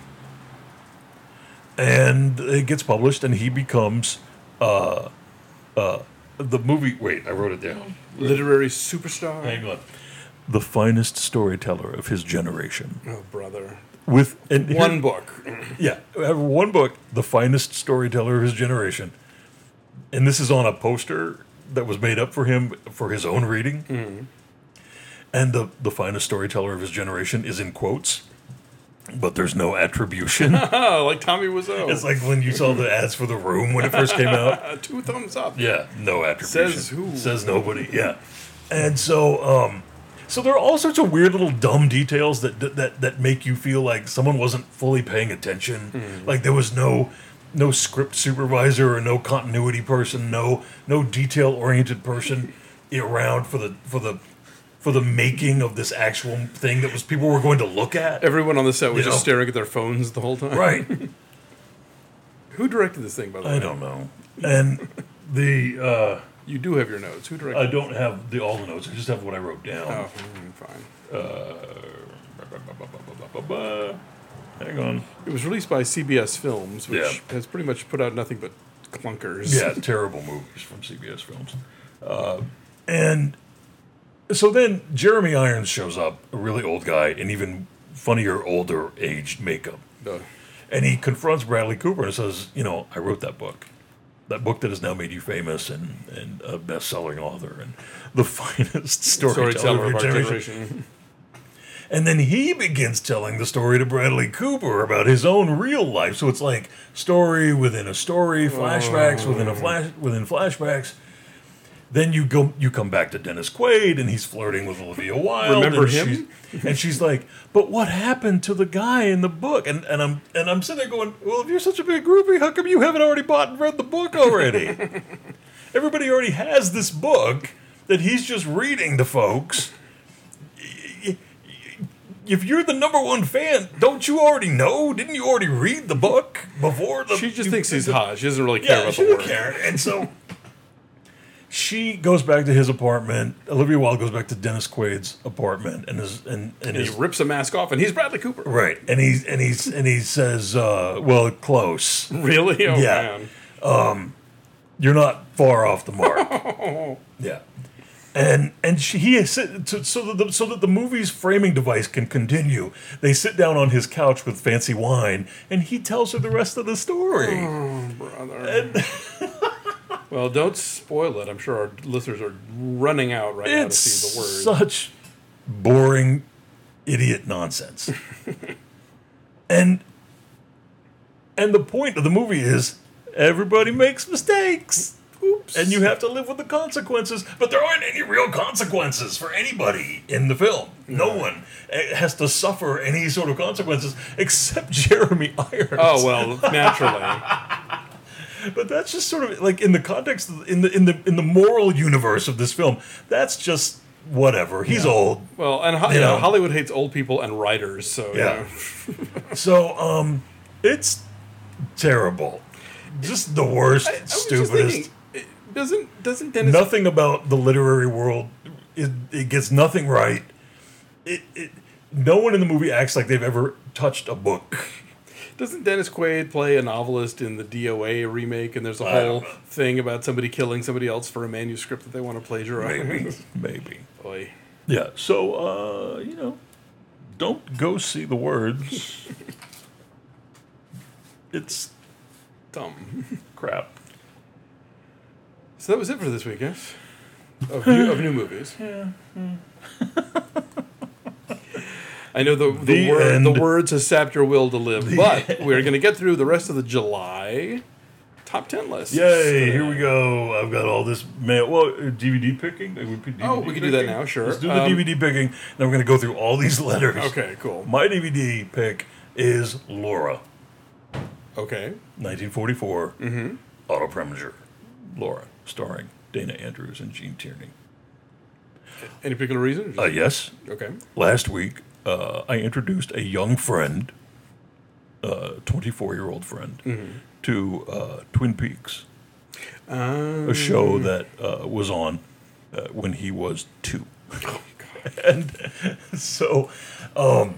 and it gets published, and he becomes uh, uh, the movie. Wait, I wrote it down. Literary superstar. Hang on. The finest storyteller of his generation. Oh, brother. With and one here, book. Yeah, one book, the finest storyteller of his generation. And this is on a poster that was made up for him for his own reading. Mm-hmm. And the, the finest storyteller of his generation is in quotes, but there's no attribution. Like Tommy Wiseau. It's like when you saw the ads for The Room when it first came out. Two thumbs up. Yeah, no attribution. Says who? Says nobody, yeah. And so, um, so there are all sorts of weird little dumb details that that that make you feel like someone wasn't fully paying attention. Mm. Like there was no no script supervisor or no continuity person, no no detail oriented person around for the for the for the making of this actual thing that was people were going to look at. Everyone on the set was you just know? staring at their phones the whole time. Right. Who directed this thing, by the way? I don't know. And the uh, You do have your notes. Who directed? I don't have the all the notes. I just have what I wrote down. Oh, mm, fine. Uh, hang on. It was released by C B S Films, which Yeah. has pretty much put out nothing but clunkers. Yeah, terrible movies from C B S Films. Uh, and so then Jeremy Irons shows up, a really old guy, in even funnier, older aged makeup. Uh, And he confronts Bradley Cooper and says, you know, I wrote that book. That book that has now made you famous and, and a best-selling author and the finest storyteller storyteller of of your our generation. generation. And then he begins telling the story to Bradley Cooper about his own real life. So it's like story within a story, flashbacks within a flash within flashbacks. Then you go, you come back to Dennis Quaid, and he's flirting with Olivia Wilde. Remember and him? She's, and she's like, "But what happened to the guy in the book?" And and I'm and I'm sitting there going, "Well, if you're such a big groupie, how come you haven't already bought and read the book already? Everybody already has this book that he's just reading to folks. If you're the number one fan, don't you already know? Didn't you already read the book before the?" She just you- thinks he's hot. She doesn't really care Yeah, about she the doesn't work. care. And so she goes back to his apartment. Olivia Wilde goes back to Dennis Quaid's apartment, and is and and And he is rips a mask off, and he's Bradley Cooper. right. And he's and he's and he says, uh, "Well, close. Really? Oh, Yeah. man. You're not far off the mark." Yeah. And and she, he is sit, so, so that the, so that the movie's framing device can continue. They sit down on his couch with fancy wine, and he tells her the rest of the story. Oh, brother. Well, don't spoil it. I'm sure our listeners are running out right now to It's see the word. such boring, idiot nonsense. and and the point of the movie is everybody makes mistakes. Oops. And you have to live with the consequences, but there aren't any real consequences for anybody in the film. No one eh, has to suffer any sort of consequences except Jeremy Irons. Oh, well, naturally. But that's just sort of like in the context of, in the in the in the moral universe of this film. That's just whatever. He's old. Well, and ho- You you know, know. Hollywood hates old people and writers, so you Yeah. know. So um, it's terrible. Just the worst, I was just stupidest. thinking, it- doesn't doesn't Dennis Nothing about the literary world. It, it gets nothing right. It, it no one in the movie acts like they've ever touched a book. doesn't Dennis Quaid play a novelist in the D O A remake? And there's a I don't whole know. thing about somebody killing somebody else for a manuscript that they want to plagiarize. Maybe, maybe. Boy. Yeah. So uh, you know, don't go see the words. It's Dumb. crap. So that was it for this week, yes? Of new, of new movies. Yeah. I know the the, The word, the end. words has sapped your will to live, but we're going to get through the rest of the July top ten list. Yay! Here we go. I've got all this mail. Well, uh, D V D picking. Uh, we could D V D Oh, we can do that picking? now, sure. Let's do the Um, D V D picking. Then we're going to go through all these letters. Okay, cool. My D V D pick is Laura, Okay. nineteen forty-four. Mm-hmm. Otto Preminger. Laura, starring Dana Andrews and Gene Tierney. Any particular reason? Uh, yes. Okay. Last week, uh, I introduced a young friend, a twenty-four-year-old friend, Mm-hmm. to uh, Twin Peaks, Um, a show that uh, was on uh, when he was two. oh, God. And so, um,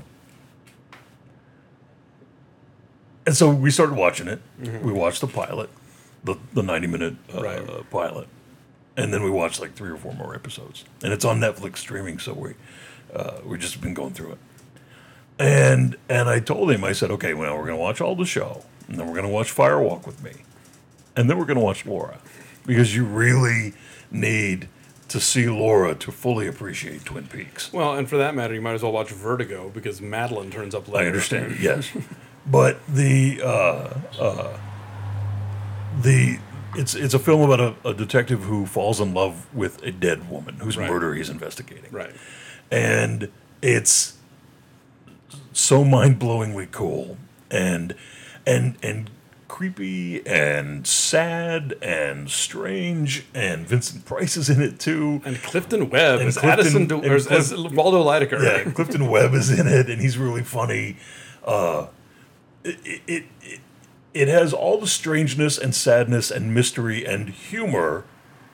and so we started watching it. We watched the pilot, the the ninety minute uh, Right. pilot, and then we watched like three or four more episodes. And it's on Netflix streaming, so we uh, we just been going through it. And and I told him, I said, okay, well, we're going to watch all the show, and then we're going to watch Fire Walk with Me, and then we're going to watch Laura, because you really need to see Laura to fully appreciate Twin Peaks. Well, and for that matter, you might as well watch Vertigo because Madeline turns up later. I understand, yes, but the uh, uh, the it's it's a film about a, a detective who falls in love with a dead woman whose Right. murder he's investigating, Right. and it's so mind-blowingly cool and and and creepy and sad and strange, and Vincent Price is in it too. And Clifton Webb And as Clifton- Addison, Du- and or as, as Clif- Waldo Lydecker. Yeah, Clifton Webb is in it, and he's really funny. Uh, it, it it it has all the strangeness and sadness and mystery and humor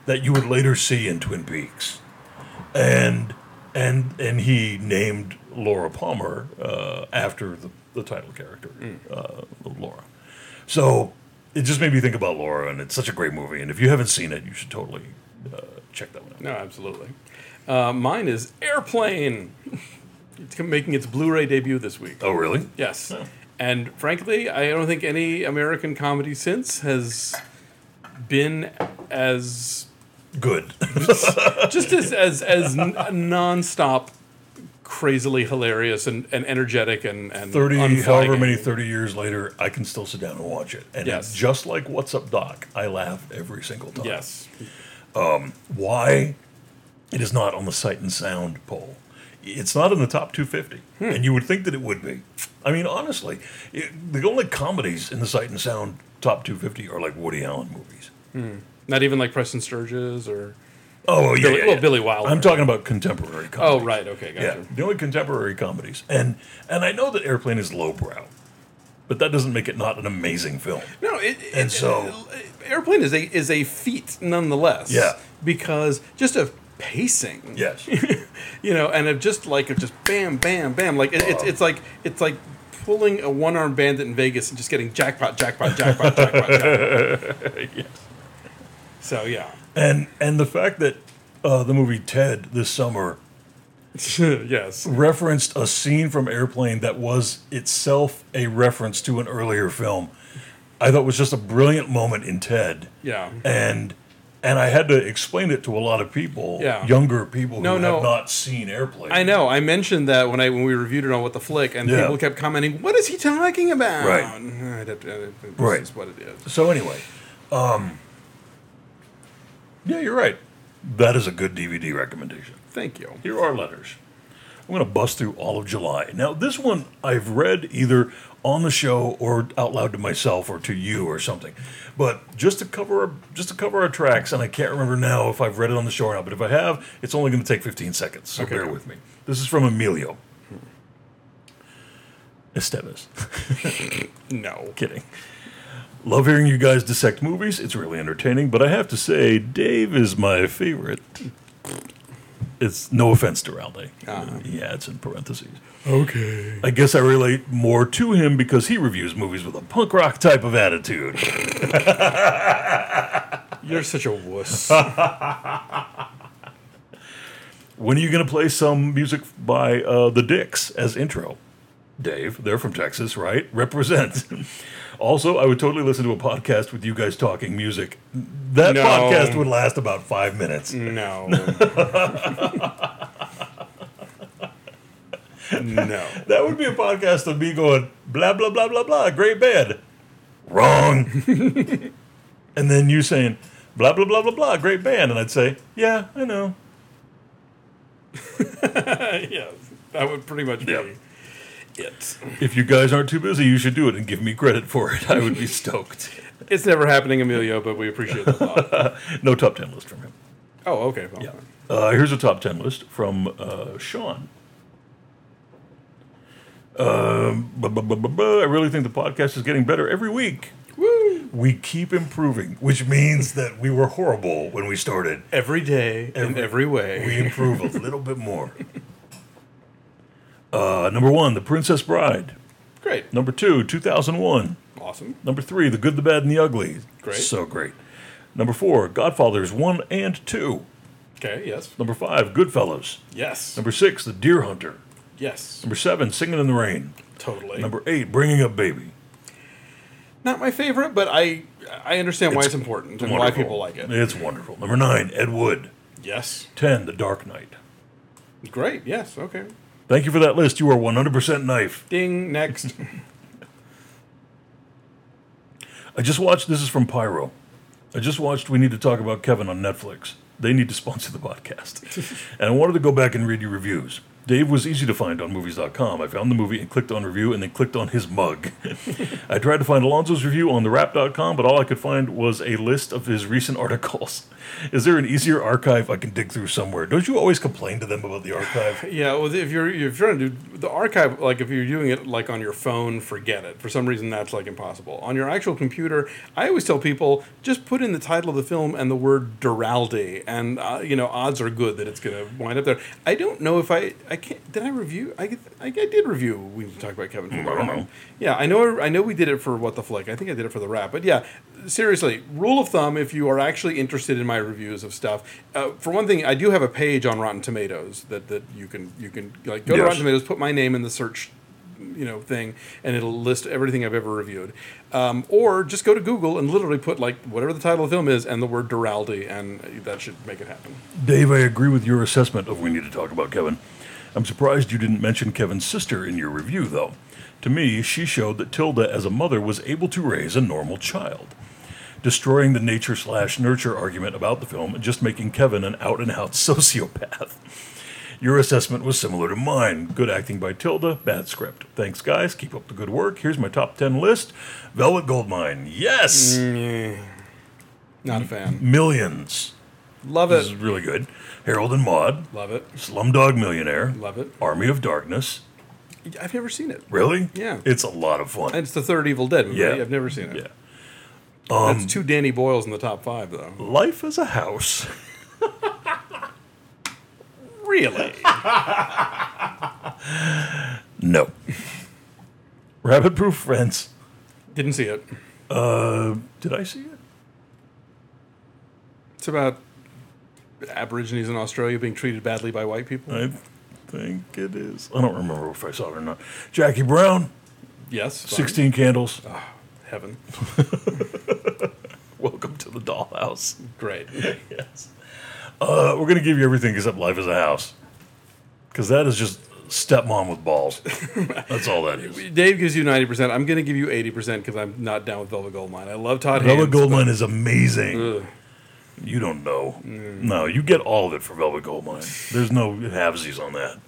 that you would later see in Twin Peaks, and and and he named Laura Palmer uh, after the, the title character, mm. uh, Laura. So it just made me think about Laura, and it's such a great movie. And if you haven't seen it, you should totally uh, check that one out. No, absolutely. Uh, mine is Airplane. It's making its Blu-ray debut this week. Oh, really? Yes. Oh. And frankly, I don't think any American comedy since has been as good, just as as, as n- nonstop, crazily hilarious and, and energetic and and thirty, unflagging. however many thirty years later, I can still sit down and watch it, and Yes. it's just like What's Up, Doc. I laugh every single time. Yes. Um, why it is not on the Sight and Sound poll? It's not in the top two fifty, hmm. and you would think that it would be. I mean, honestly, it, the only comedies in the Sight and Sound top two fifty are like Woody Allen movies. Hmm. Not even like Preston Sturges or oh yeah, Billy, yeah, well, yeah. Billy Wilder. I'm talking about contemporary comedies. Oh right, okay, gotcha. Yeah, the only contemporary comedies, and and I know that Airplane is lowbrow, but that doesn't make it not an amazing film. No, it, and it, so it, Airplane is a is a feat nonetheless. Yeah, because just of pacing. Yes. You know, and of just like of just bam, bam, bam. Like it, it's it's like it's like pulling a one-armed bandit in Vegas and just getting jackpot, jackpot, jackpot, jackpot, jackpot. Yes. So yeah, and and the fact that uh, the movie Ted this summer, yes, referenced a scene from Airplane that was itself a reference to an earlier film, I thought was just a brilliant moment in Ted. Yeah, and. And I had to explain it to a lot of people, yeah. younger people who no, no. have not seen Airplane. I know. I mentioned that when I when we reviewed it on What the Flick, and yeah. people kept commenting, "What is he talking about?" Right. This right. is what it is. So anyway, um, yeah, you're right. That is a good D V D recommendation. Thank you. Here are letters. I'm going to bust through all of July. Now, this one I've read either on the show or out loud to myself or to you or something. But just to cover just to cover our tracks, and I can't remember now if I've read it on the show or not, but if I have, it's only going to take fifteen seconds, so okay. bear with me. This is from Emilio Estevez. No. Kidding. Love hearing you guys dissect movies. It's really entertaining, but I have to say, Dave is my favorite. It's no offense to Ralde. Uh-huh. He adds in parentheses. Okay. I guess I relate more to him because he reviews movies with a punk rock type of attitude. You're such a wuss. When are you going to play some music by uh, The Dicks as intro? Dave, they're from Texas, right? Represent. Also, I would totally listen to a podcast with you guys talking music. That no. podcast would last about five minutes. No. No. That would be a podcast of me going, blah, blah, blah, blah, blah, great band. Wrong. And then you saying, blah, blah, blah, blah, blah, great band. And I'd say, yeah, I know. Yeah, that would pretty much be yep. it. If you guys aren't too busy, you should do it and give me credit for it. I would be stoked. It's never happening, Emilio, but we appreciate the thought. No top ten list from him. Oh, okay. Well, yeah. Uh, here's a top ten list from uh, Sean. Um, bu- bu- bu- bu- bu- I really think the podcast is getting better every week. Woo! We keep improving, which means that we were horrible when we started. Every day, every, in every way. We improve a little bit more. Uh, number one, The Princess Bride. Great. Number two, two thousand one. Awesome. Number three, The Good, the Bad, and the Ugly. Great. So great. Number four, Godfathers one and two. Okay, yes. Number five, Goodfellas. Yes. Number six, The Deer Hunter. Yes. Number seven, Singing in the Rain. Totally. Number eight, Bringing Up Baby. Not my favorite, but I I understand why it's, it's important and wonderful. why people like it. It's wonderful. Number nine, Ed Wood. Yes. Ten, The Dark Knight. Great. Yes. Okay. Thank you for that list. You are one hundred percent knife. Ding. Next. I just watched, this is from Pyro. I just watched We Need to Talk About Kevin on Netflix. They need to sponsor the podcast. And I wanted to go back and read your reviews. Dave was easy to find on movies dot com. I found the movie and clicked on review and then clicked on his mug. I tried to find Alonzo's review on the wrap dot com, but all I could find was a list of his recent articles. Is there an easier archive I can dig through somewhere? Don't you always complain to them about the archive? Yeah, well, if you're if you're trying to do the archive, like if you're doing it like on your phone, forget it. For some reason, that's like impossible. On your actual computer, I always tell people just put in the title of the film and the word Duralde, and uh, you know, odds are good that it's going to wind up there. I don't know if I I can't did I review I I, I did review. We talked about Kevin. I don't know. Yeah, I know. I know we did it for What the Flick. I think I did it for the Wrap. But yeah, seriously, rule of thumb: if you are actually interested in my reviews of stuff, uh, for one thing, I do have a page on Rotten Tomatoes that, that you can you can like go to Yes. Rotten Tomatoes, put my name in the search, you know, thing, and it'll list everything I've ever reviewed. Um, or just go to Google and literally put like whatever the title of the film is and the word Duralde, and that should make it happen. Dave, I agree with your assessment of We Need to Talk About Kevin. I'm surprised you didn't mention Kevin's sister in your review, though. To me, she showed that Tilda, as a mother, was able to raise a normal child, destroying the nature slash nurture argument about the film and just making Kevin an out-and-out sociopath. Your assessment was similar to mine. Good acting by Tilda, bad script. Thanks, guys. Keep up the good work. Here's my top ten list. Velvet Goldmine. Yes! Mm, not a fan. Millions. Love This it. is really good. Harold and Maude. Love it. Slumdog Millionaire. Love it. Army of Darkness. I've never seen it. Really? Yeah. It's a lot of fun. And it's the third Evil Dead movie. Yeah. I've never seen it. Yeah. That's two Danny Boyles in the top five, though. Life as a House. Really? No. Rabbit Proof Friends. Didn't see it. Uh, did I see it? It's about Aborigines in Australia being treated badly by white people. I think it is. I don't remember if I saw it or not. Jackie Brown. Yes. fine. sixteen Candles. Heaven. Welcome to the Dollhouse. Great. Yes. Uh, we're going to give you everything except Life as a House. Because that is just stepmom with balls. That's all that is. Dave gives you ninety percent. I'm going to give you eighty percent because I'm not down with Velvet Goldmine. I love Todd Velvet Haynes. Goldmine is amazing. Ugh. You don't know. No, you get all of it for Velvet Goldmine. There's no halvesies on that.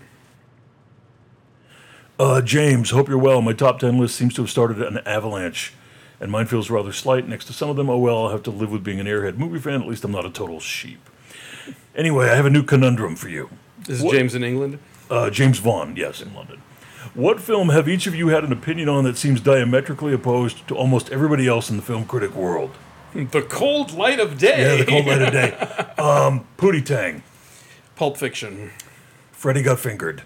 Uh, James, hope you're well. My top ten list seems to have started an avalanche, and mine feels rather slight next to some of them. Oh well, I'll have to live with being an Airhead movie fan. At least I'm not a total sheep. Anyway, I have a new conundrum for you. This is What- James in England. Uh, James Vaughn, yes, in London. What film have each of you had an opinion on that seems diametrically opposed to almost everybody else in the film critic world? The Cold Light of Day. Yeah, The Cold Light of Day. Um, Pootie Tang. Pulp Fiction. Freddy Got Fingered.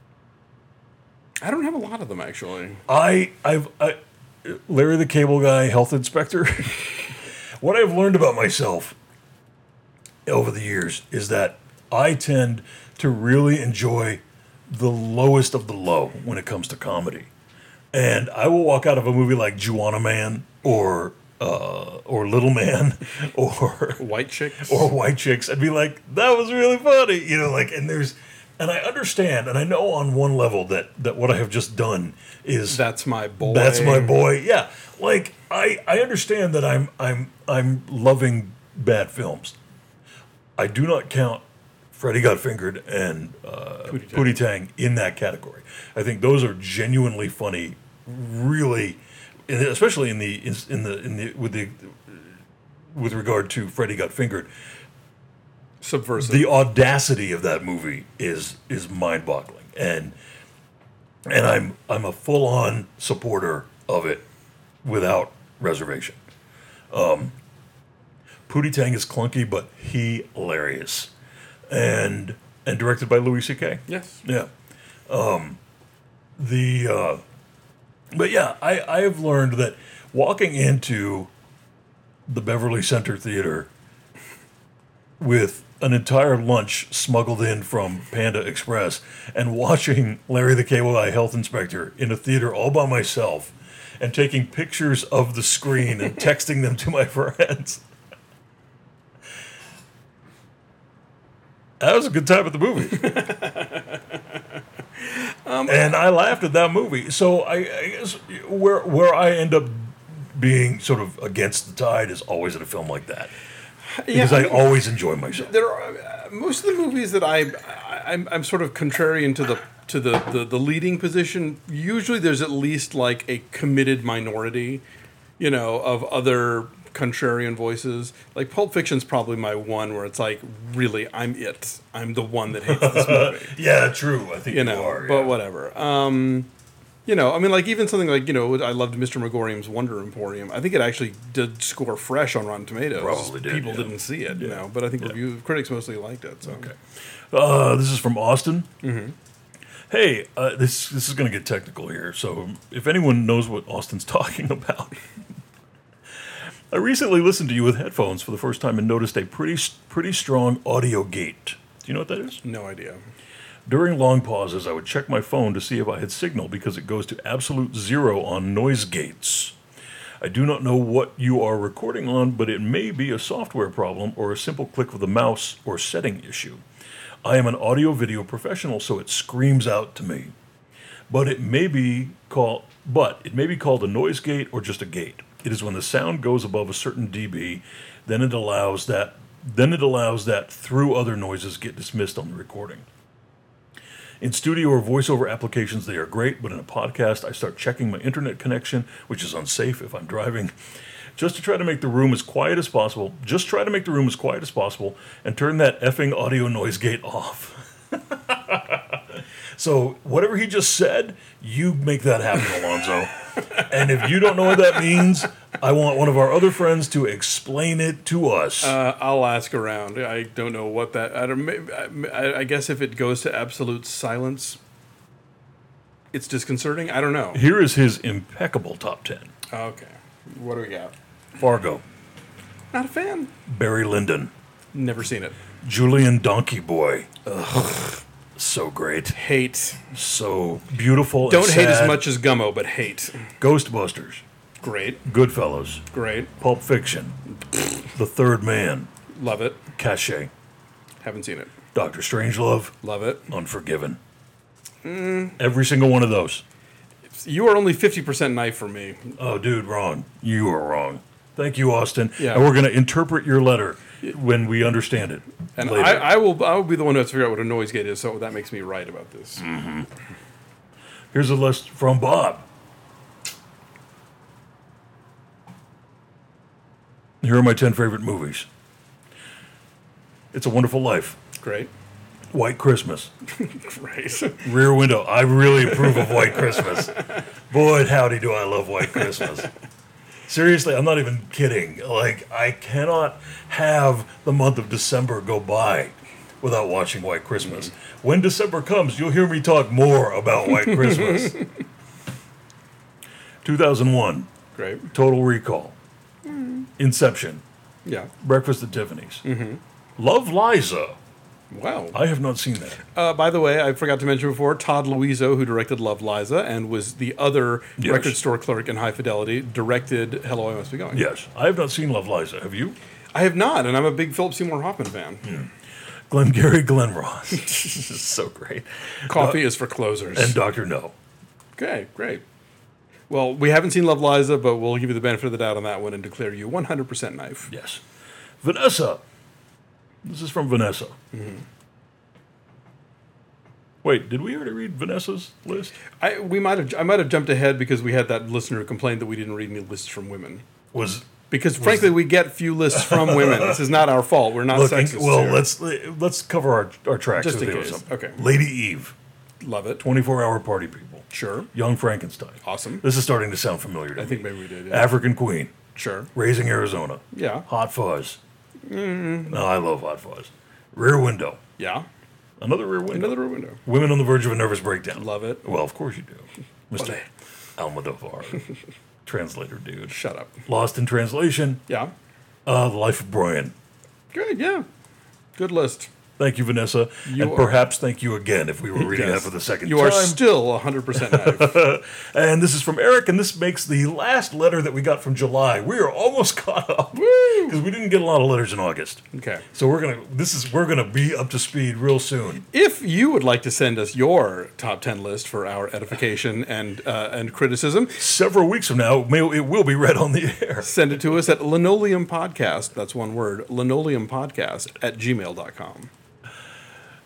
I don't have a lot of them, actually. I, I've, I, Larry the Cable Guy, Health Inspector. What I've learned about myself over the years is that I tend to really enjoy the lowest of the low when it comes to comedy. And I will walk out of a movie like Juana Man or uh, or Little Man or White Chicks. or White Chicks and be like, that was really funny. You know, like, and there's, and I understand, and I know on one level that, that what I have just done is That's my boy. that's my boy. Yeah, like I, I understand that I'm I'm I'm loving bad films. I do not count Freddy Got Fingered and uh, Pootie Tang. Pootie Tang in that category. I think those are genuinely funny, really, especially in the in the in the with the with regard to Freddy Got Fingered. Subversive. The audacity of that movie is is mind-boggling, and and I'm I'm a full-on supporter of it without reservation. Um, Pootie Tang is clunky but hilarious, and and directed by Louis C K. yes. Yeah. Um, the uh, but yeah, I I have learned that walking into the Beverly Center Theater with an entire lunch smuggled in from Panda Express and watching Larry the Cable Guy Health Inspector in a theater all by myself and taking pictures of the screen and texting them to my friends. That was a good time at the movie. um, and I laughed at that movie. So I, I guess where where I end up being sort of against the tide is always in a film like that. Because Yeah, I, I mean, always enjoy myself. There are uh, most of the movies that I, I I'm I'm sort of contrarian to the to the, the, the leading position. Usually, there's at least like a committed minority, you know, of other contrarian voices. Like Pulp Fiction's probably my one where it's like, really, I'm it. I'm the one that hates this movie. Yeah, true. I think You you, know, are. but yeah. whatever. Um, you know, I mean, like even something like, you know, I loved Mister Megorium's Wonder Emporium. I think it actually did score fresh on Rotten Tomatoes. Probably did, People yeah. didn't see it, you know, but I think review critics mostly liked it. So. Okay. Uh, this is from Austin. Mm-hmm. Hey, uh, this this is going to get technical here. So if anyone knows what Austin's talking about, I recently listened to you with headphones for the first time and noticed a pretty pretty strong audio gate. Do you know what that is? No idea. During long pauses, I would check my phone to see if I had signal because it goes to absolute zero on noise gates. I do not know what you are recording on, but it may be a software problem or a simple click of the mouse or setting issue. I am an audio-video professional, so it screams out to me. But it may be called, but it may be called a noise gate or just a gate. It is when the sound goes above a certain dB, then it allows that, then it allows that through other noises get dismissed on the recording. In studio or voiceover applications, they are great, but in a podcast, I start checking my internet connection, which is unsafe if I'm driving, just to try to make the room as quiet as possible. Just try to make the room as quiet as possible and turn that effing audio noise gate off. So whatever he just said, you make that happen, Alonzo. And if you don't know what that means, I want one of our other friends to explain it to us. Uh, I'll ask around. I don't know what that. I, don't, I, I guess if it goes to absolute silence, it's disconcerting. I don't know. Here is his impeccable top ten. Okay, what do we got? Fargo, Not a fan. Barry Lyndon, Never seen it. Julian Donkey Boy. Ugh. So great. Hate. So beautiful. Don't and hate as sad. much as Gummo, but hate. Ghostbusters, Great. Goodfellas, Great. Pulp Fiction, The Third Man, Love it. Cache, Haven't seen it. Doctor Strangelove, Love it. Unforgiven. Every single one of those. You are only fifty percent knife for me. Oh, dude, wrong. You are wrong. Thank you, Austin. Yeah. And we're going to interpret your letter when we understand it. And later. I, I will I will be the one who has to figure out what a noise gate is, so that makes me right about this. Here's a list from Bob. Here are my ten favorite movies. It's a Wonderful Life, Great. White Christmas, Great. Rear Window. I really approve of White Christmas. Boy, howdy do I love White Christmas. Seriously, I'm not even kidding. Like, I cannot have the month of December go by without watching White Christmas. When December comes, you'll hear me talk more about White Christmas. two thousand one, Great. Total Recall, Inception, Yeah. Breakfast at Tiffany's, Love, Liza. Wow. I have not seen that. Uh, by the way, I forgot to mention before, Todd Luizzo, who directed Love, Liza, and was the other Yes. record store clerk in High Fidelity, directed Hello, I Must Be Going. Yes, I have not seen Love, Liza. Have you? I have not, and I'm a big Philip Seymour Hoffman fan. Glengarry Glen Ross. This is so great. Coffee is for closers. And Doctor No. Okay, great. Well, we haven't seen Love, Liza, but we'll give you the benefit of the doubt on that one and declare you one hundred percent knife. Yes. Vanessa. This is from Vanessa. Mm-hmm. Wait, did we already read Vanessa's list? I we might have I might have jumped ahead because we had that listener who complained that we didn't read any lists from women. Was Because frankly, we get few lists from women. This is not our fault. We're not looking, sexist. well, here. let's let's cover our our tracks. Just in if there was case. some. Okay. Lady Eve, love it. twenty-four hour Party People, Sure. Young Frankenstein. Awesome. This is starting to sound familiar to I me. think maybe we did. Yeah. African Queen, Sure. Raising Arizona, Yeah. Hot Fuzz. No, I love Hot Fuzz. Rear Window, Yeah. another Rear Window. Another window. Women on the Verge of a Nervous Breakdown. Love it. Well, of course you do, Mister Almodovar, translator dude. Shut up. Lost in Translation, Yeah. uh, The Life of Brian. Good. Yeah. Good list. Thank you, Vanessa, You and are- perhaps thank you again if we were reading Yes. that for the second You time. are still one hundred percent knife. And this is from Eric, and this makes the last letter that we got from July. We are almost caught up because we didn't get a lot of letters in August. Okay. So we're gonna this is we're gonna be up to speed real soon. If you would like to send us your top ten list for our edification and uh, and criticism, Several weeks from now, may, it will be read on the air. send it to us at linoleum podcast. That's one word, linoleum podcast at gmail dot com.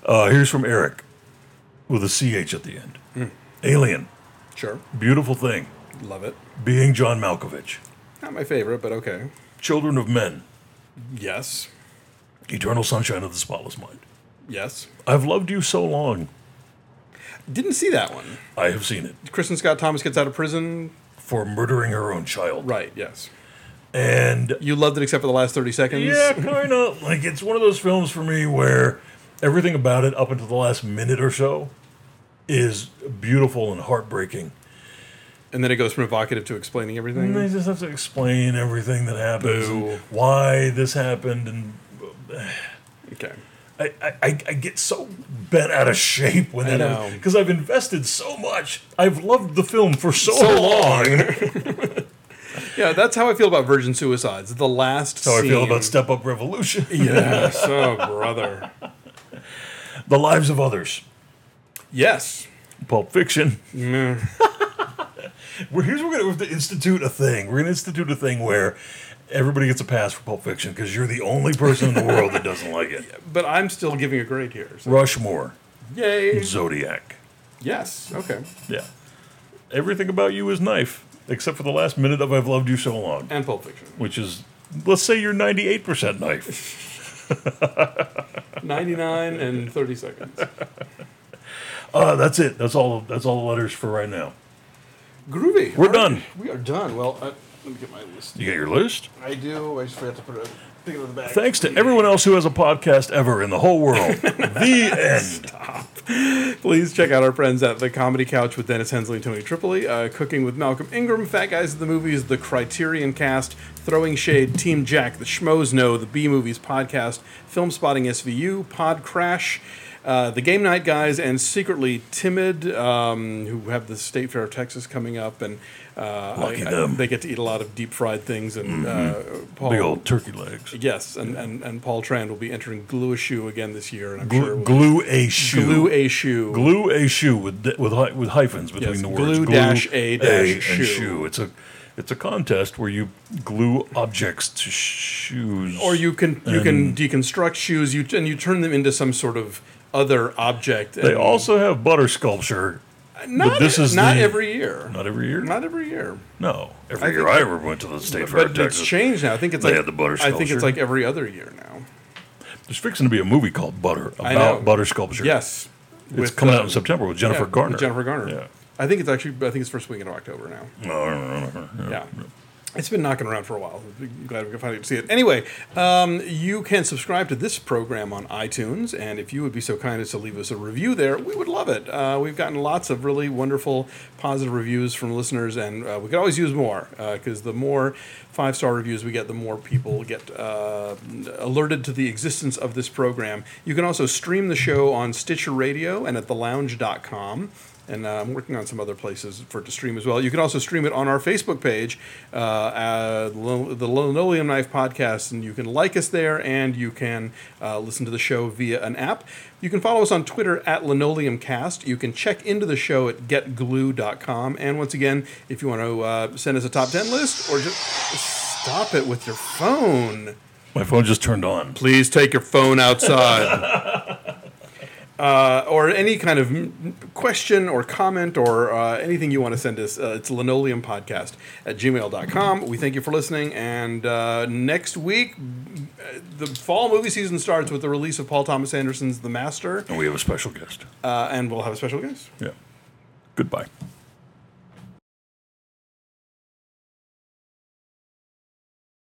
Uh, here's from Eric with a C H at the end. Mm. Alien. Sure. Beautiful thing. Love it. Being John Malkovich. Not my favorite, but okay. Children of Men. Yes. Eternal Sunshine of the Spotless Mind. Yes. I've Loved You So Long. Didn't see that one. I have seen it. Kristen Scott Thomas gets out of prison. For murdering her own child. Right, yes. And You loved it except for the last thirty seconds? yeah, kind of. Like, it's one of those films for me where everything about it up until the last minute or so is beautiful and heartbreaking. And then it goes from evocative to explaining everything? And they just have to explain everything that happens, Boo. and why this happened, and Okay. I, I, I get so bent out of shape when I that know. happens because I've invested so much. I've loved the film for so, So long. Yeah, that's how I feel about Virgin Suicides. The last That's how scene. I feel about Step Up Revolution. Yes, oh, brother. The Lives of Others. Yes. Pulp Fiction. Mm. We're, here's what we're going to institute a thing. We're going to institute a thing where everybody gets a pass for Pulp Fiction because you're the only person in the world that doesn't like it. But I'm still giving a grade here. So. Rushmore. Yay. Zodiac. Yes, okay. Yeah. Everything about you is knife, except for the last minute of I've Loved You So Long, And Pulp Fiction. which is, let's say you're ninety-eight percent knife. ninety-nine and thirty seconds. Uh, that's it. That's all. That's all the letters for right now. Groovy. We're All right. done. We are done. Well, uh, let me get my list. You got your list? I do. I just forgot to put it, pick it in the back. Thanks to everyone else who has a podcast ever in the whole world. The end. Please check out our friends at The Comedy Couch with Dennis Hensley and Tony Tripoli, uh, Cooking with Malcolm Ingram, Fat Guys at the Movies, The Criterion Cast, Throwing Shade, Team Jack, The Schmoes Know, The B-Movies Podcast, Film Spotting S V U, Pod Crash, uh, The Game Night Guys, and Secretly Timid, um, who have the State Fair of Texas coming up, and uh, Lucky I- I- them. they get to eat a lot of deep-fried things, and uh, Paul... Big old turkey legs. Yes, and, and, and Paul Tran will be entering Glue a Shoe again this year, and I'm Glue, sure we'll glue a shoe. glue a shoe. Glue a shoe with with hy- with hyphens between Yes, the words. glue dash a dash and shoe. shoe. It's a it's a contest where you glue objects to shoes. Or you can you can And- deconstruct shoes, you and you turn them into some sort of other object. They and also have butter sculpture. not but this is not the- every year. Not every year. Not every year. No, every I year think- I ever went to the state fair. But of it's Texas. changed now. I think it's They like had the butter I think sculpture. it's like every other year now. There's fixing to be a movie called Butter I know. about butter sculpture. Yes. it's With, coming uh, out in September with Jennifer yeah, Garner. with Jennifer Garner. Yeah. I think it's actually I think it's first week in October now. No, no, no, no, no. Yeah. It's been knocking around for a while. I'm glad we can finally see it. Anyway, um, you can subscribe to this program on iTunes, and if you would be so kind as to leave us a review there, we would love it. Uh, we've gotten lots of really wonderful, positive reviews from listeners, and uh, we could always use more, because uh, the more five-star reviews we get, the more people get uh, alerted to the existence of this program. You can also stream the show on Stitcher Radio and at the lounge dot com. And uh, I'm working on some other places for it to stream as well. You can also stream it on our Facebook page, uh, uh, the Linoleum Knife Podcast, and you can like us there, and you can uh, listen to the show via an app. You can follow us on Twitter at LinoleumCast. You can check into the show at get glue dot com. And once again, if you want to uh, send us a top ten list, or just stop it with your phone. My phone just turned on. Please take your phone outside. Uh, or any kind of m- question or comment or uh, anything you want to send us, uh, it's linoleumpodcast at gmail dot com. We thank you for listening. And uh, next week, uh, the fall movie season starts with the release of Paul Thomas Anderson's The Master. And we have a special guest. Uh, and we'll have a special guest. Yeah. Goodbye.